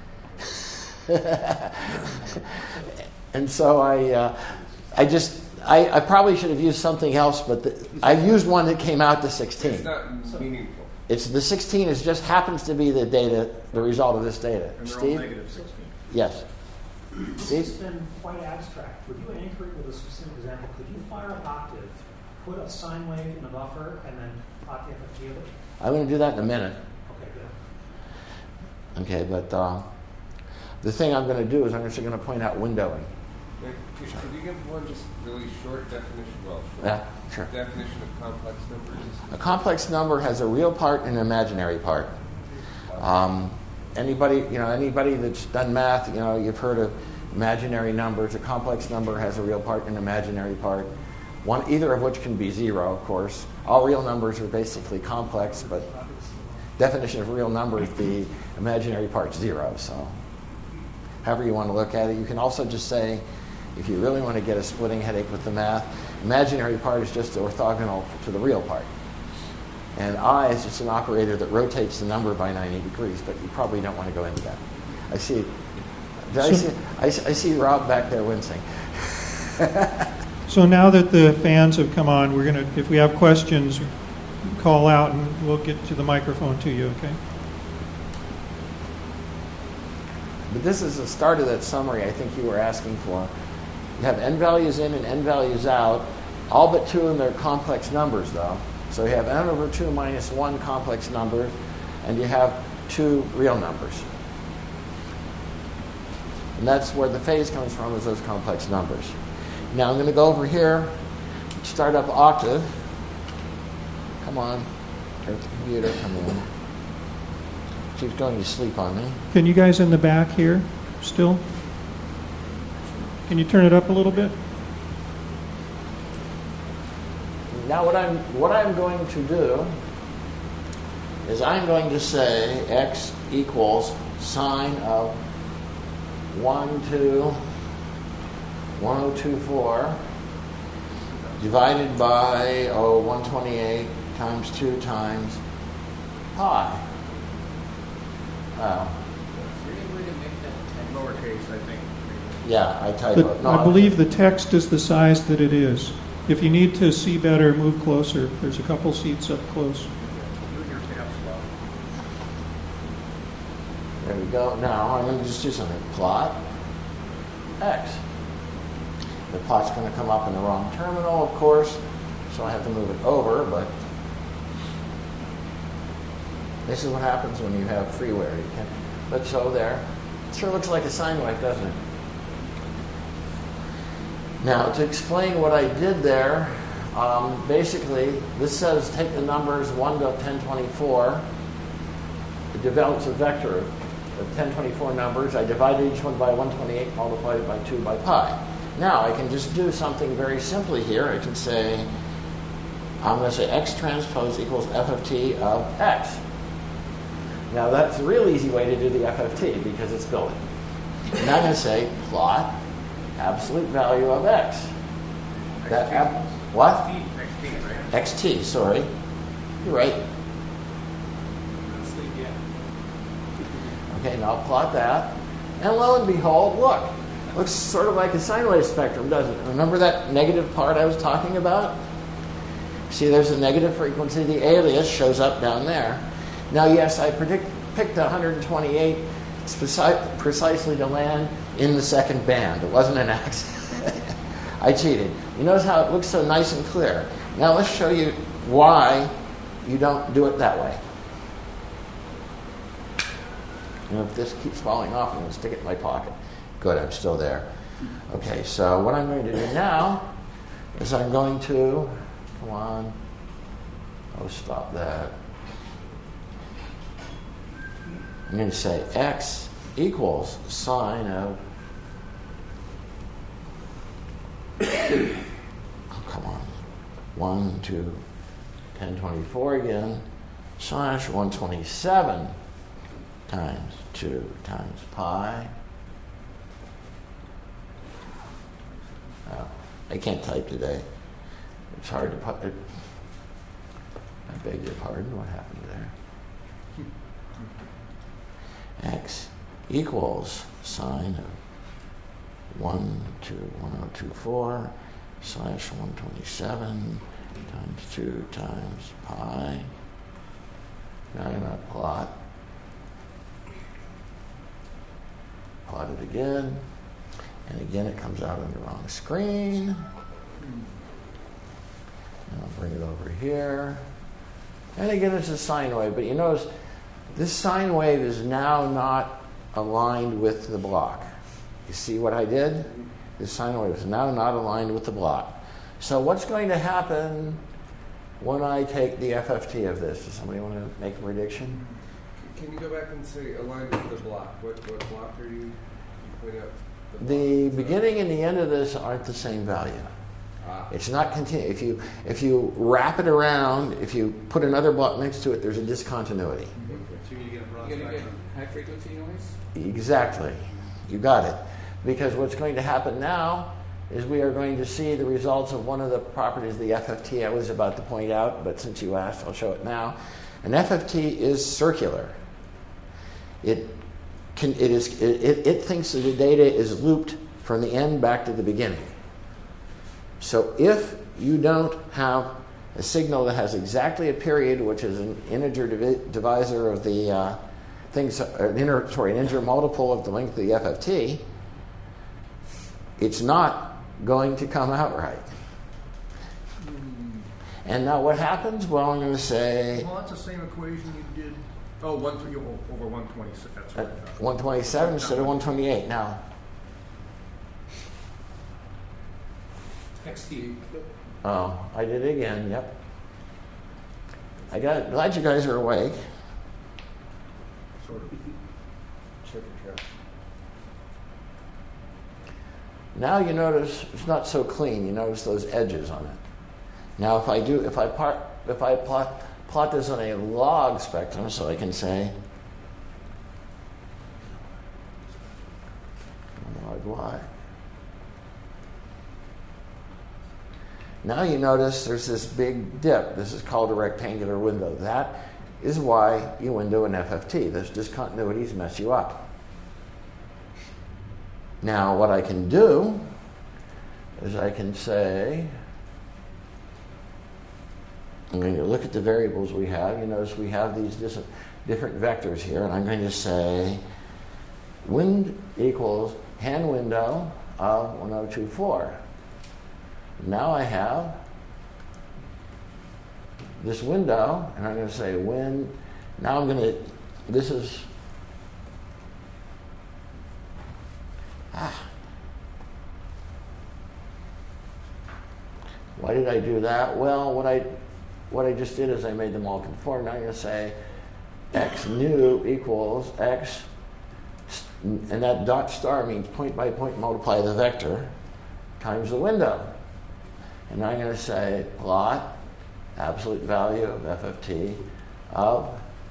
And so I, uh, I just, I, I probably should have used something else, but the, I used one that came out to sixteen. It's not meaningful. It's the sixteen is just happens to be the data, the result of this data. And they're Steve? all negative sixteen. Yes. This has been quite abstract. Would you anchor it with a specific example? Could you fire an octave, put a sine wave in a buffer, and then plot the F F T of it? I'm going to do that in a minute. Okay, good. Okay, but uh, the thing I'm going to do is I'm actually going to point out windowing. Wait, Could could you give one just really short definition? Well, short Yeah, sure. definition of complex numbers? A complex number has a real part and an imaginary part. Um, anybody, you know, anybody that's done math, you know, you've heard of imaginary numbers. A complex number has a real part and an imaginary part. One, either of which can be zero, of course. All real numbers are basically complex, but definition of real numbers, the imaginary part's zero. So, however you want to look at it, you can also just say, if you really want to get a splitting headache with the math, imaginary part is just orthogonal to the real part. And I is just an operator that rotates the number by ninety degrees, but you probably don't want to go into that. I see, did I, see I, I see Rob back there wincing. So now that the fans have come on, we're going to, if we have questions, call out and we'll get to the microphone to you, okay? But this is the start of that summary I think you were asking for. You have n values in and n values out. All but two of them are complex numbers, though. So you have n over two minus one complex numbers, and you have two real numbers. And that's where the phase comes from, is those complex numbers. Now I'm going to go over here, start up octave. Come on. Let the computer come in. She's going to sleep on me. Can you guys in the back hear still? Can you turn it up a little bit? Now what I'm what I'm going to do is I'm going to say x equals sine of one, two, one oh two four divided by oh one twenty-eight times two times pi. Wow. Lowercase, I think. Yeah, I The- typoed. No, I believe the text is the size that it is. If you need to see better, move closer. There's a couple seats up close. There we go. Now I'm going to just do something. Plot x. The plot's going to come up in the wrong terminal, of course, so I have to move it over, but this is what happens when you have freeware. You can, but so there. It sure looks like a sine wave, doesn't it? Now, to explain what I did there, um, basically, this says take the numbers one to ten twenty-four. It develops a vector of, of ten twenty-four numbers. I divided each one by one twenty-eight, multiplied it by two by pi. Now, I can just do something very simply here. I can say, I'm going to say x transpose equals f of t of x. Now, that's a real easy way to do the f of t because it's building. And I'm going to say plot absolute value of x. That ab- what? Xt, sorry. You're right. Okay, now plot that. And lo and behold, look. Looks sort of like a sine wave spectrum, doesn't it? Remember that negative part I was talking about? See, there's a negative frequency. The alias shows up down there. Now, yes, I predict, picked one hundred twenty-eight speci- precisely to land in the second band. It wasn't an accident. I cheated. You notice how it looks so nice and clear. Now let's show you why you don't do it that way. And if this keeps falling off, I'm going to stick it in my pocket. Good, I'm still there. Okay, so what I'm going to do now is I'm going to, come on, oh, stop that. I'm going to say x equals sine of, oh, come on, one, two, ten twenty-four again, slash one twenty-seven times two times pi. Oh, I can't type today. It's hard to put it. I beg your pardon, what happened there? X equals sine of one to one oh two four slash one twenty-seven times two times pi. Now I'm going to plot. Plot it again. And again, it comes out on the wrong screen. And I'll bring it over here. And again, it's a sine wave. But you notice, this sine wave is now not aligned with the block. You see what I did? This sine wave is now not aligned with the block. So what's going to happen when I take the F F T of this? Does somebody want to make a prediction? Can you go back and say aligned with the block? What, what block are you, you point out? The beginning and the end of this aren't the same value. Ah. It's not continu- If you if you wrap it around, if you put another block next to it, there's a discontinuity. So you're going to get a broad You're going to get spectrum. high frequency noise? Exactly. You got it. Because what's going to happen now is we are going to see the results of one of the properties of the F F T I was about to point out, but since you asked, I'll show it now. An F F T is circular. It can, it is it, it, it thinks that the data is looped from the end back to the beginning. So if you don't have a signal that has exactly a period, which is an integer divi- divisor of the uh, things, uh, an inter, sorry, an integer multiple of the length of the F F T, it's not going to come out right. And now what happens? Well, I'm going to say Well, that's the same equation you did. Oh, one three over one twenty. That's uh, right. one twenty-seven instead of one twenty-eight. Now, X T. oh, I did it again. Yep. I got glad you guys are awake. Sort of. Check your trash. Now you notice it's not so clean. You notice those edges on it. Now if I do, if I part, if I plot plot this on a log spectrum, so I can say log y. Now you notice there's this big dip. This is called a rectangular window. That is why you window an F F T. Those discontinuities mess you up. Now what I can do is I can say, I'm going to look at the variables we have. You notice we have these dis- different vectors here, and I'm going to say wind equals hand window of one oh two four. Now I have this window, and I'm going to say wind. Now I'm going to, this is, ah. Why did I do that? Well, what I, what I just did is I made them all conform. Now I'm going to say x new equals x, and that dot star means point by point multiply the vector times the window. And I'm going to say plot absolute value of F F T of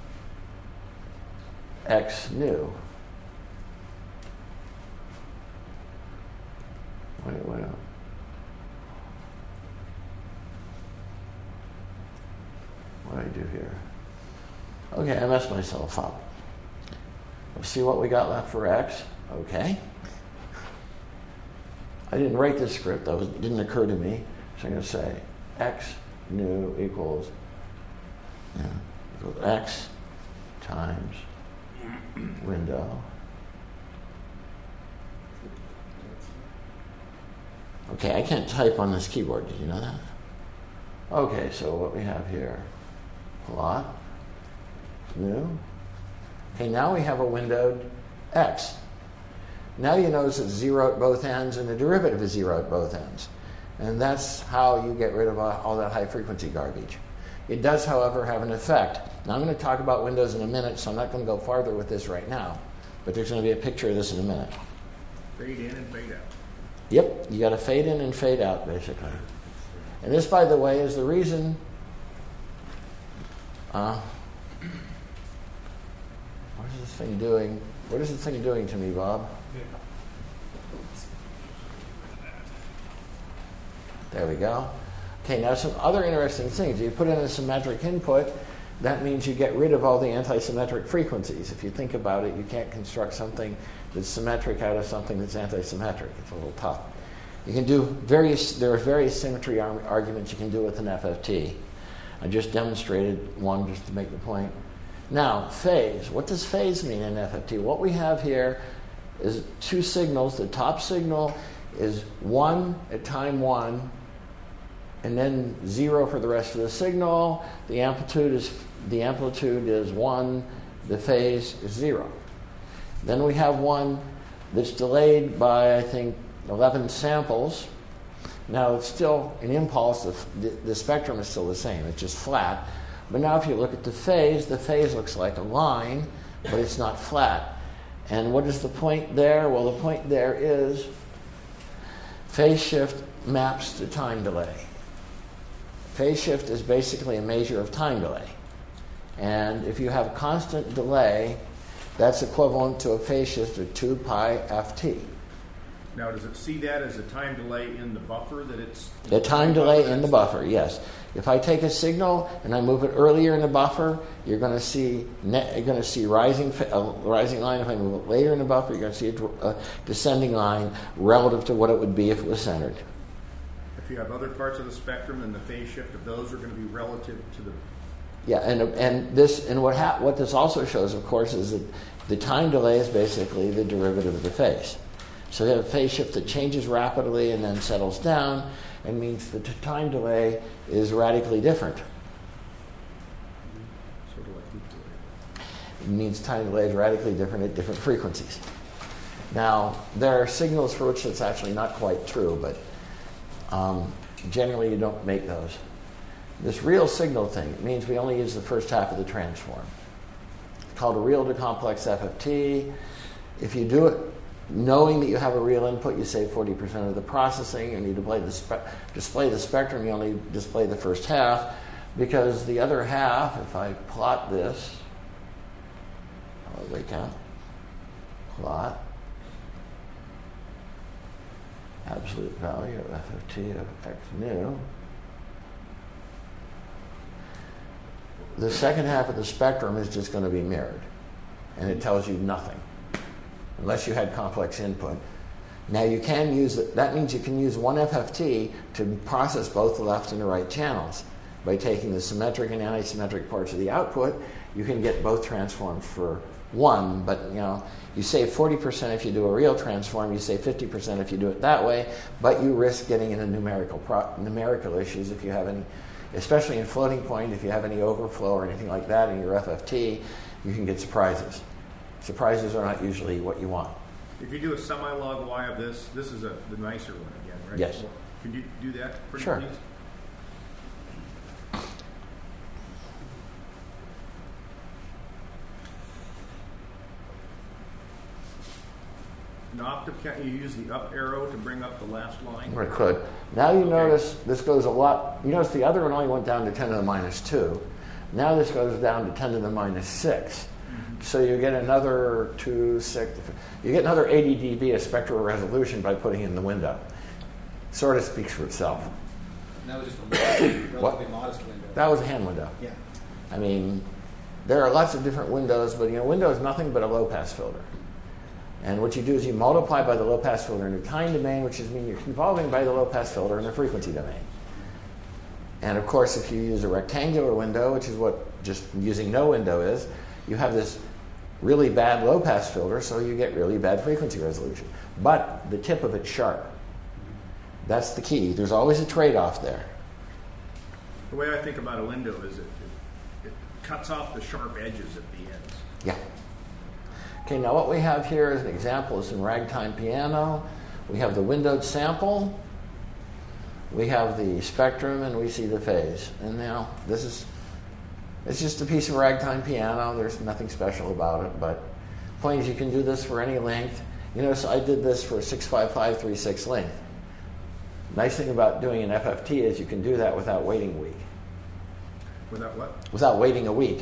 x new. Wait, wait, wait. What do I do here? Okay, I messed myself up. Let's see what we got left for x. Okay. I didn't write this script. That was, didn't occur to me. So I'm going to say x new equals, yeah, equals x times window. Okay, I can't type on this keyboard. Did you know that? Okay, so what we have here, plot new. Okay, now we have a windowed x. Now you notice it's zero at both ends, and the derivative is zero at both ends. And that's how you get rid of all that high frequency garbage. It does, however, have an effect. Now I'm going to talk about windows in a minute, so I'm not going to go farther with this right now. But there's going to be a picture of this in a minute. Fade in and fade out. Yep, you got to fade in and fade out, basically. And this, by the way, is the reason. Uh, what is this thing doing? What is this thing doing to me, Bob? There we go. Okay, now some other interesting things. You put in a symmetric input, that means you get rid of all the anti-symmetric frequencies. If you think about it, you can't construct something that's symmetric out of something that's anti-symmetric. It's a little tough. You can do various, there are various symmetry ar- arguments you can do with an F F T. I just demonstrated one just to make the point. Now, phase. What does phase mean in F F T? What we have here is two signals. The top signal is one at time one, and then zero for the rest of the signal. The amplitude is the amplitude is one. The phase is zero. Then we have one that's delayed by, I think, eleven samples. Now it's still an impulse. The, the spectrum is still the same. It's just flat. But now if you look at the phase, the phase looks like a line, but it's not flat. And what is the point there? Well, the point there is phase shift maps to time delay. Phase shift is basically a measure of time delay. And if you have a constant delay, that's equivalent to a phase shift of two pi f t. Now, does it see that as a time delay in the buffer that it's... The time delay in the buffer, yes. If I take a signal and I move it earlier in the buffer, you're going to see net, you're going to see rising a rising line. If I move it later in the buffer, you're going to see a, a descending line relative to what it would be if it was centered. If you have other parts of the spectrum, then the phase shift of those are going to be relative to the... Yeah, and and this and what ha- what this also shows, of course, is that the time delay is basically the derivative of the phase. So you have a phase shift that changes rapidly and then settles down, and means the t- time delay is radically different. Sort of like loop delay. It means time delay is radically different at different frequencies. Now, there are signals for which that's actually not quite true, but um, generally you don't make those. This real signal thing, it means we only use the first half of the transform. It's called a real to complex F F T. If you do it knowing that you have a real input, you save forty percent of the processing, and you display the, spe- display the spectrum, you only display the first half, because the other half, if I plot this, I'll wake up, plot, absolute value of F F T of X nu. The second half of the spectrum is just going to be mirrored, and it tells you nothing, unless you had complex input. Now you can use, it, that means you can use one F F T to process both the left and the right channels. By taking the symmetric and anti-symmetric parts of the output, you can get both transforms for one, but you know, you save forty percent if you do a real transform, you save fifty percent if you do it that way, but you risk getting into numerical pro- numerical issues if you have any, especially in floating point, if you have any overflow or anything like that in your F F T, you can get surprises. Surprises are not usually what you want. If you do a semi-log Y of this, this is a, the nicer one again, right? Yes. Can you do that for me, Sure. please? In OptiCAD, you use the up arrow to bring up the last line. I could. Now you notice this goes a lot. You notice the other one only went down to ten to the minus two. Now this goes down to ten to the minus six. Mm-hmm. So you get another two, six. You get another eighty dB of spectral resolution by putting it in the window. Sort of speaks for itself. And that was just a relatively What? modest window. That was a hand window. Yeah. I mean, there are lots of different windows, but you know, window is nothing but a low-pass filter. And what you do is you multiply by the low-pass filter in the time domain, which is mean you're convolving by the low-pass filter in the frequency domain. And of course, if you use a rectangular window, which is what just using no window is, you have this really bad low-pass filter, so you get really bad frequency resolution. But the tip of it's sharp. That's the key. There's always a trade-off there. The way I think about a window is it, it, it cuts off the sharp edges at the ends. Yeah. Okay, now what we have here is an example of some ragtime piano. We have the windowed sample. We have the spectrum, and we see the phase. And now this is, it's just a piece of ragtime piano. There's nothing special about it, but point is you can do this for any length. You notice I did this for a six five five three six length. Nice thing about doing an F F T is you can do that without waiting a week. Without what? Without waiting a week.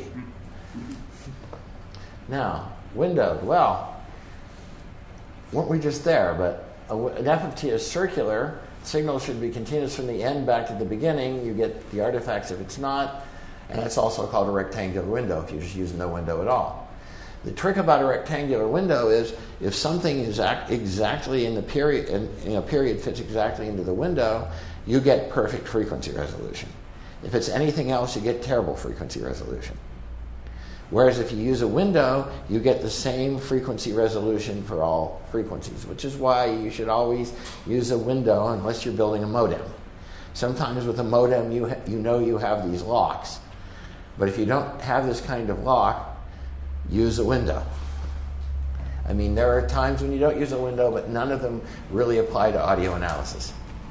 Now, windowed, well, weren't we just there? But a, an F F T is circular. Signal should be continuous from the end back to the beginning. You get the artifacts if it's not. And it's also called a rectangular window if you just use no window at all. The trick about a rectangular window is if something is act exactly in the period, in, in a period fits exactly into the window, you get perfect frequency resolution. If it's anything else, you get terrible frequency resolution. Whereas if you use a window, you get the same frequency resolution for all frequencies, which is why you should always use a window unless you're building a modem. Sometimes with a modem, you, ha- you know you have these locks. But if you don't have this kind of lock, use a window. I mean, there are times when you don't use a window, but none of them really apply to audio analysis.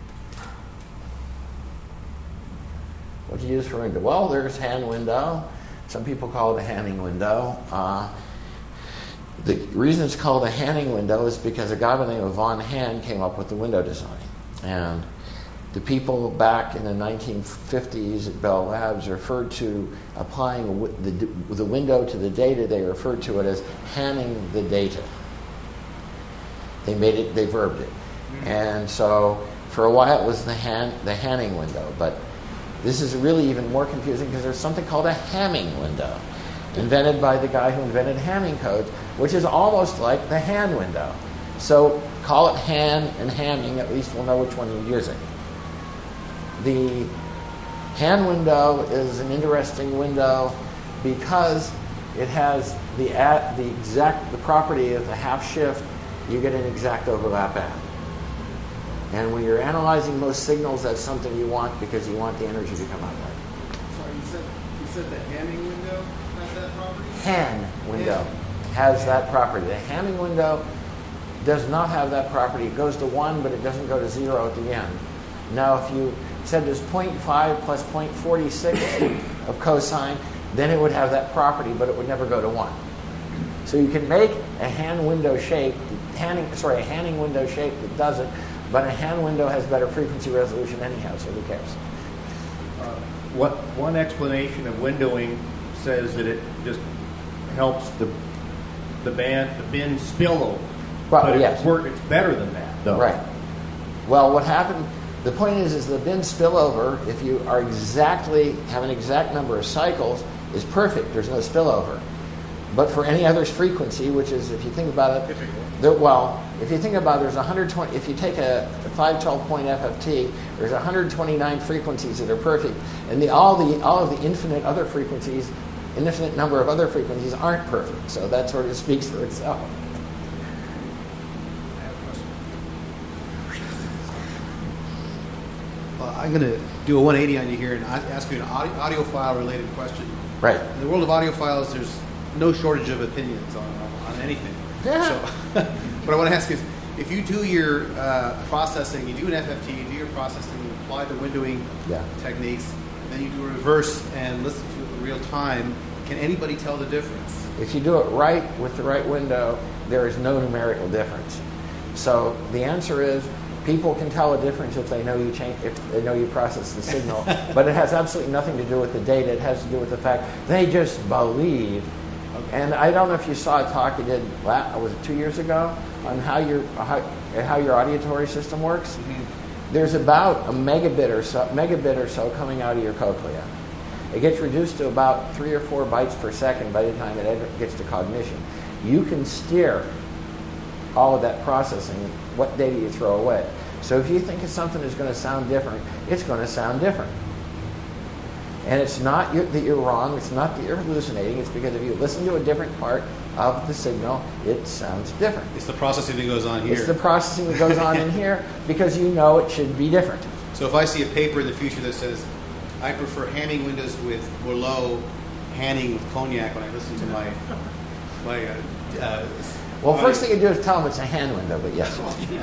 What do you use for window? Well, there's hand window. Some people call it a Hanning window. Uh, the reason it's called a Hanning window is because a guy by the name of von Hann came up with the window design. And the people back in the nineteen fifties at Bell Labs referred to applying the, the window to the data, they referred to it as Hanning the data. They made it, they verbed it. And so for a while it was the, Han, the Hanning window, but this is really even more confusing because there's something called a Hamming window, invented by the guy who invented Hamming codes, which is almost like the Han window. So call it Han and Hamming, at least we'll know which one you're using. The Han window is an interesting window because it has the at, the exact the property of the half shift. You get an exact overlap at. And when you're analyzing most signals, that's something you want because you want the energy to come out right. Sorry, you said you said the Hamming window has that property? Han window has that property. The Hamming window does not have that property. It goes to one, but it doesn't go to zero at the end. Now, if you said it was zero point five plus zero point four six of cosine, then it would have that property, but it would never go to one. So you can make a hand window shape, handing, sorry, a handing window shape that does it, but a hand window has better frequency resolution anyhow, so who cares? Uh, what one explanation of windowing says that it just helps the the band the bin spill over. Well, but yes. it's, work, it's better than that, though. Right. Well, what happened, the point is, is the bin spillover, if you are exactly, have an exact number of cycles, is perfect. There's no spillover. But for any other frequency, which is, if you think about it, there, well, if you think about it, there's one hundred twenty, if you take a five twelve point F F T, there's one hundred twenty-nine frequencies that are perfect, and the, all the all of the infinite other frequencies, an infinite number of other frequencies aren't perfect. So that sort of speaks for itself. Well, I'm going to do a one eighty on you here and ask you an audio, audiophile related question. Right. In the world of audiophiles, there's no shortage of opinions on, on, on anything. Yeah. So, what I want to ask is, if you do your uh, processing, you do an F F T, you do your processing, you apply the windowing Yeah. techniques, and then you do a reverse and listen to it in real time, can anybody tell the difference? If you do it right with the right window, there is no numerical difference. So the answer is, people can tell a difference if they know you change, if they know you process the signal, but it has absolutely nothing to do with the data. It has to do with the fact they just believe. And I don't know if you saw a talk you did, was it two years ago, on how your how, how your auditory system works. Mm-hmm. There's about a megabit or so, megabit or so coming out of your cochlea. It gets reduced to about three or four bytes per second by the time it ever gets to cognition. You can steer all of that processing, what data you throw away. So if you think of something that's going to sound different, it's going to sound different. And it's not you, that you're wrong, it's not that you're hallucinating, it's because if you listen to a different part of the signal, it sounds different. It's the processing that goes on here. It's the processing that goes on in here because you know it should be different. So if I see a paper in the future that says, I prefer handing windows with Merlot, handing with cognac when I listen to my, my uh, uh, Well, first thing you do is tell them it's a hand window, but yes.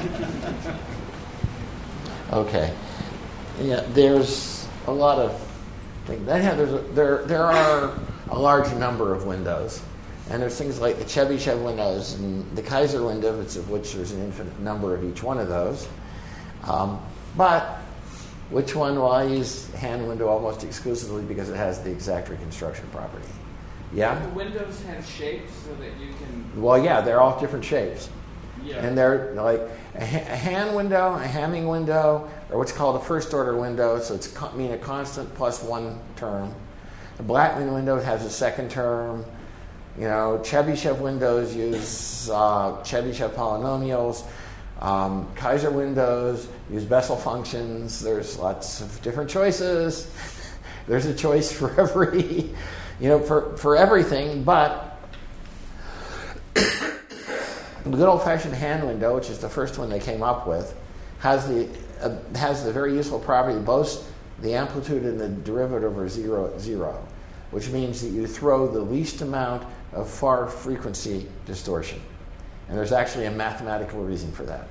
Okay. Yeah, there's a lot of things. That have, there's a, there, there are a large number of windows. And there's things like the Chebyshev windows and the Kaiser windows, of which there's an infinite number of each one of those. Um, but which one? Well, I use hand window almost exclusively because it has the exact reconstruction property. Yeah? The windows have shapes so that you can... Well, yeah, they're all different shapes. Yeah. And they're like a, ha- a hand window, a Hamming window, or what's called a first order window, so it's co- mean a constant plus one term. The Blackman window has a second term. You know, Chebyshev windows use uh, Chebyshev polynomials. Um, Kaiser windows use Bessel functions. There's lots of different choices. There's a choice for every, you know, for, for everything, but the good old-fashioned hand window, which is the first one they came up with, has the uh, has the very useful property both the amplitude and the derivative are zero at zero, which means that you throw the least amount of far frequency distortion. And there's actually a mathematical reason for that.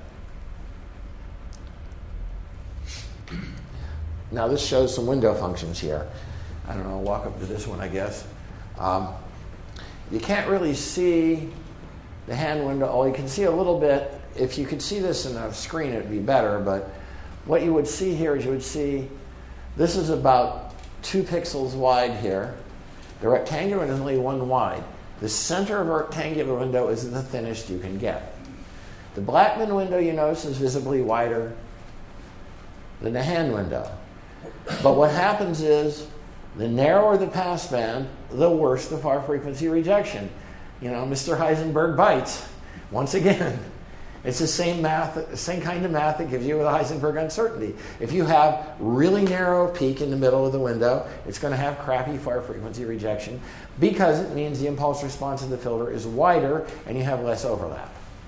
Now this shows some window functions here. I don't know, I'll walk up to this one, I guess. Um, you can't really see the hand window. Oh, you can see a little bit. If you could see this in a screen, it would be better. But what you would see here is you would see this is about two pixels wide here. The rectangular is only one wide. The center of a rectangular window is the thinnest you can get. The Blackman window, you notice, is visibly wider than the hand window. But what happens is, the narrower the passband, the worse the far frequency rejection. You know, Mister Heisenberg bites. Once again, it's the same math, same kind of math that gives you the Heisenberg uncertainty. If you have really narrow peak in the middle of the window, it's going to have crappy far frequency rejection because it means the impulse response of the filter is wider and you have less overlap.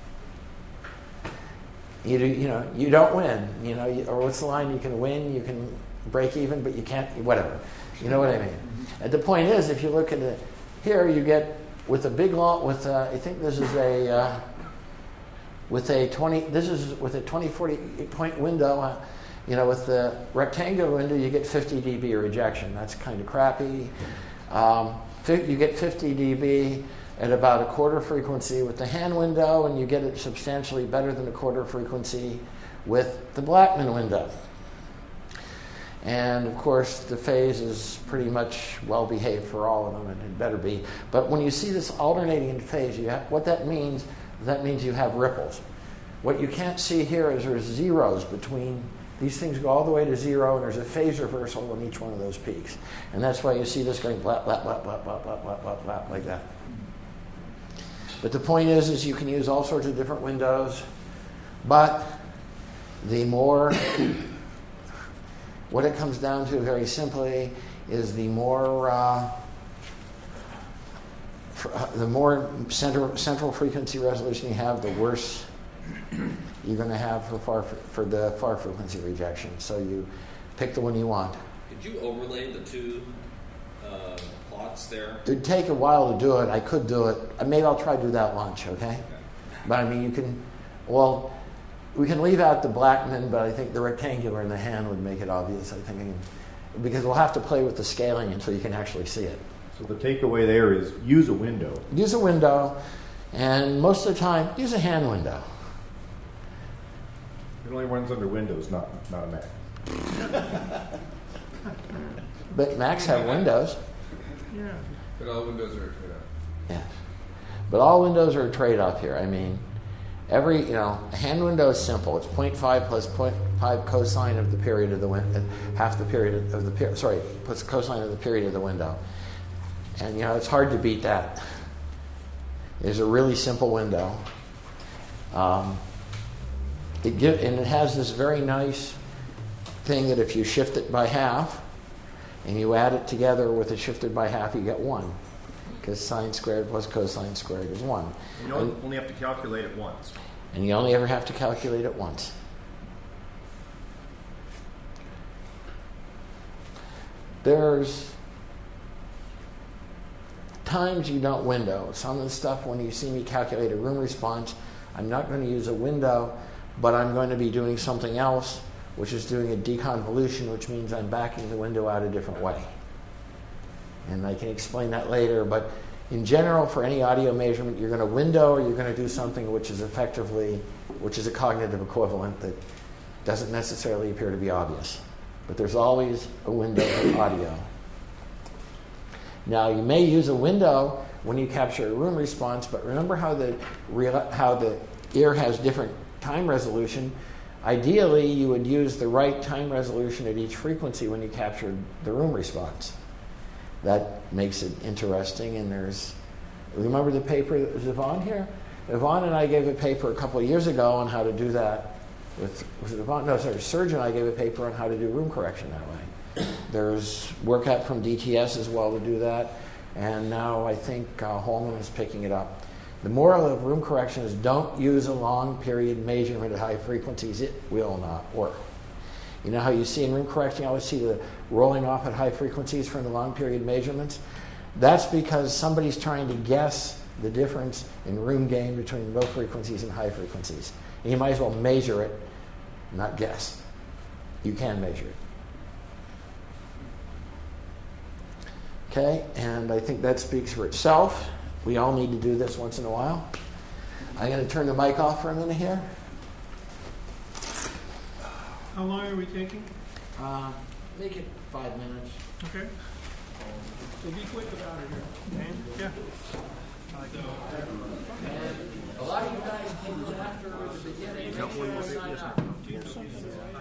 You do, you know, you don't win. You know, you, or what's the line? You can win, you can break even, but you can't. Whatever. You know what I mean? And the point is, if you look at it here, you get with a big long with uh, I think this is a uh, with a twenty. This is with a twenty forty point window. Uh, You know, with the rectangular window, you get fifty D B rejection. That's kind of crappy. Um, you get fifty D B at about a quarter frequency with the hand window, and you get it substantially better than a quarter frequency with the Blackman window. And of course, the phase is pretty much well behaved for all of them, and it better be. But when you see this alternating in phase, you have, what that means, that means you have ripples. What you can't see here is there's zeros between, these things go all the way to zero, and there's a phase reversal on each one of those peaks. And that's why you see this going blah, blah, blah, blah, blah, blah, blah, blah, blah, like that. But the point is, is you can use all sorts of different windows, but the more, what it comes down to very simply is the more, uh, fr- the more center, central frequency resolution you have, the worse you're going to have for far for the far frequency rejection. So you pick the one you want. Could you overlay the two uh, plots there? It'd take a while to do it. I could do it. Maybe I'll try to do that lunch, okay? okay? But I mean, you can, well, we can leave out the Blackman, but I think the rectangular in the hand would make it obvious, I think, because we'll have to play with the scaling until you can actually see it. So the takeaway there is use a window. Use a window, and most of the time, use a hand window. It only runs under Windows, not not a Mac. But Macs have Windows. Yeah. But all windows are trade-off. Yes. But all windows are a trade-off here. I mean, every, you know, a hand window is simple. It's zero point five plus zero point five cosine of the period of the window, half the period of the period, sorry, plus cosine of the period of the window. And, you know, it's hard to beat that. It's a really simple window. Um, it give, and it has this very nice thing that if you shift it by half and you add it together with it shifted by half, you get one. Because sine squared plus cosine squared is one. You only, only have to calculate it once. And you only ever have to calculate it once. There's times you don't window. Some of the stuff when you see me calculate a room response, I'm not going to use a window, but I'm going to be doing something else, which is doing a deconvolution, which means I'm backing the window out a different way. And I can explain that later, but in general, for any audio measurement, you're going to window or you're going to do something which is effectively, which is a cognitive equivalent that doesn't necessarily appear to be obvious. But there's always a window for audio. Now, you may use a window when you capture a room response, but remember how the real, how the ear has different time resolution. Ideally, you would use the right time resolution at each frequency when you captured the room response. That makes it interesting, and there's, remember the paper that was Yvonne here? Yvonne and I gave a paper a couple of years ago on how to do that with, was it Yvonne? No, sorry, Serge and I gave a paper on how to do room correction that way. There's work out from D T S as well to do that, and now I think uh, Holman is picking it up. The moral of room correction is don't use a long period measurement at high frequencies. It will not work. You know how you see in room correction, you always see the rolling off at high frequencies from the long period measurements? That's because somebody's trying to guess the difference in room gain between low frequencies and high frequencies. And you might as well measure it, not guess. You can measure it. Okay, and I think that speaks for itself. We all need to do this once in a while. I'm going to turn the mic off for a minute here. How long are we taking? Uh, make it five minutes. Okay. So be quick about it here. Okay? Yeah. A lot of you guys came after the beginning. Do you have something?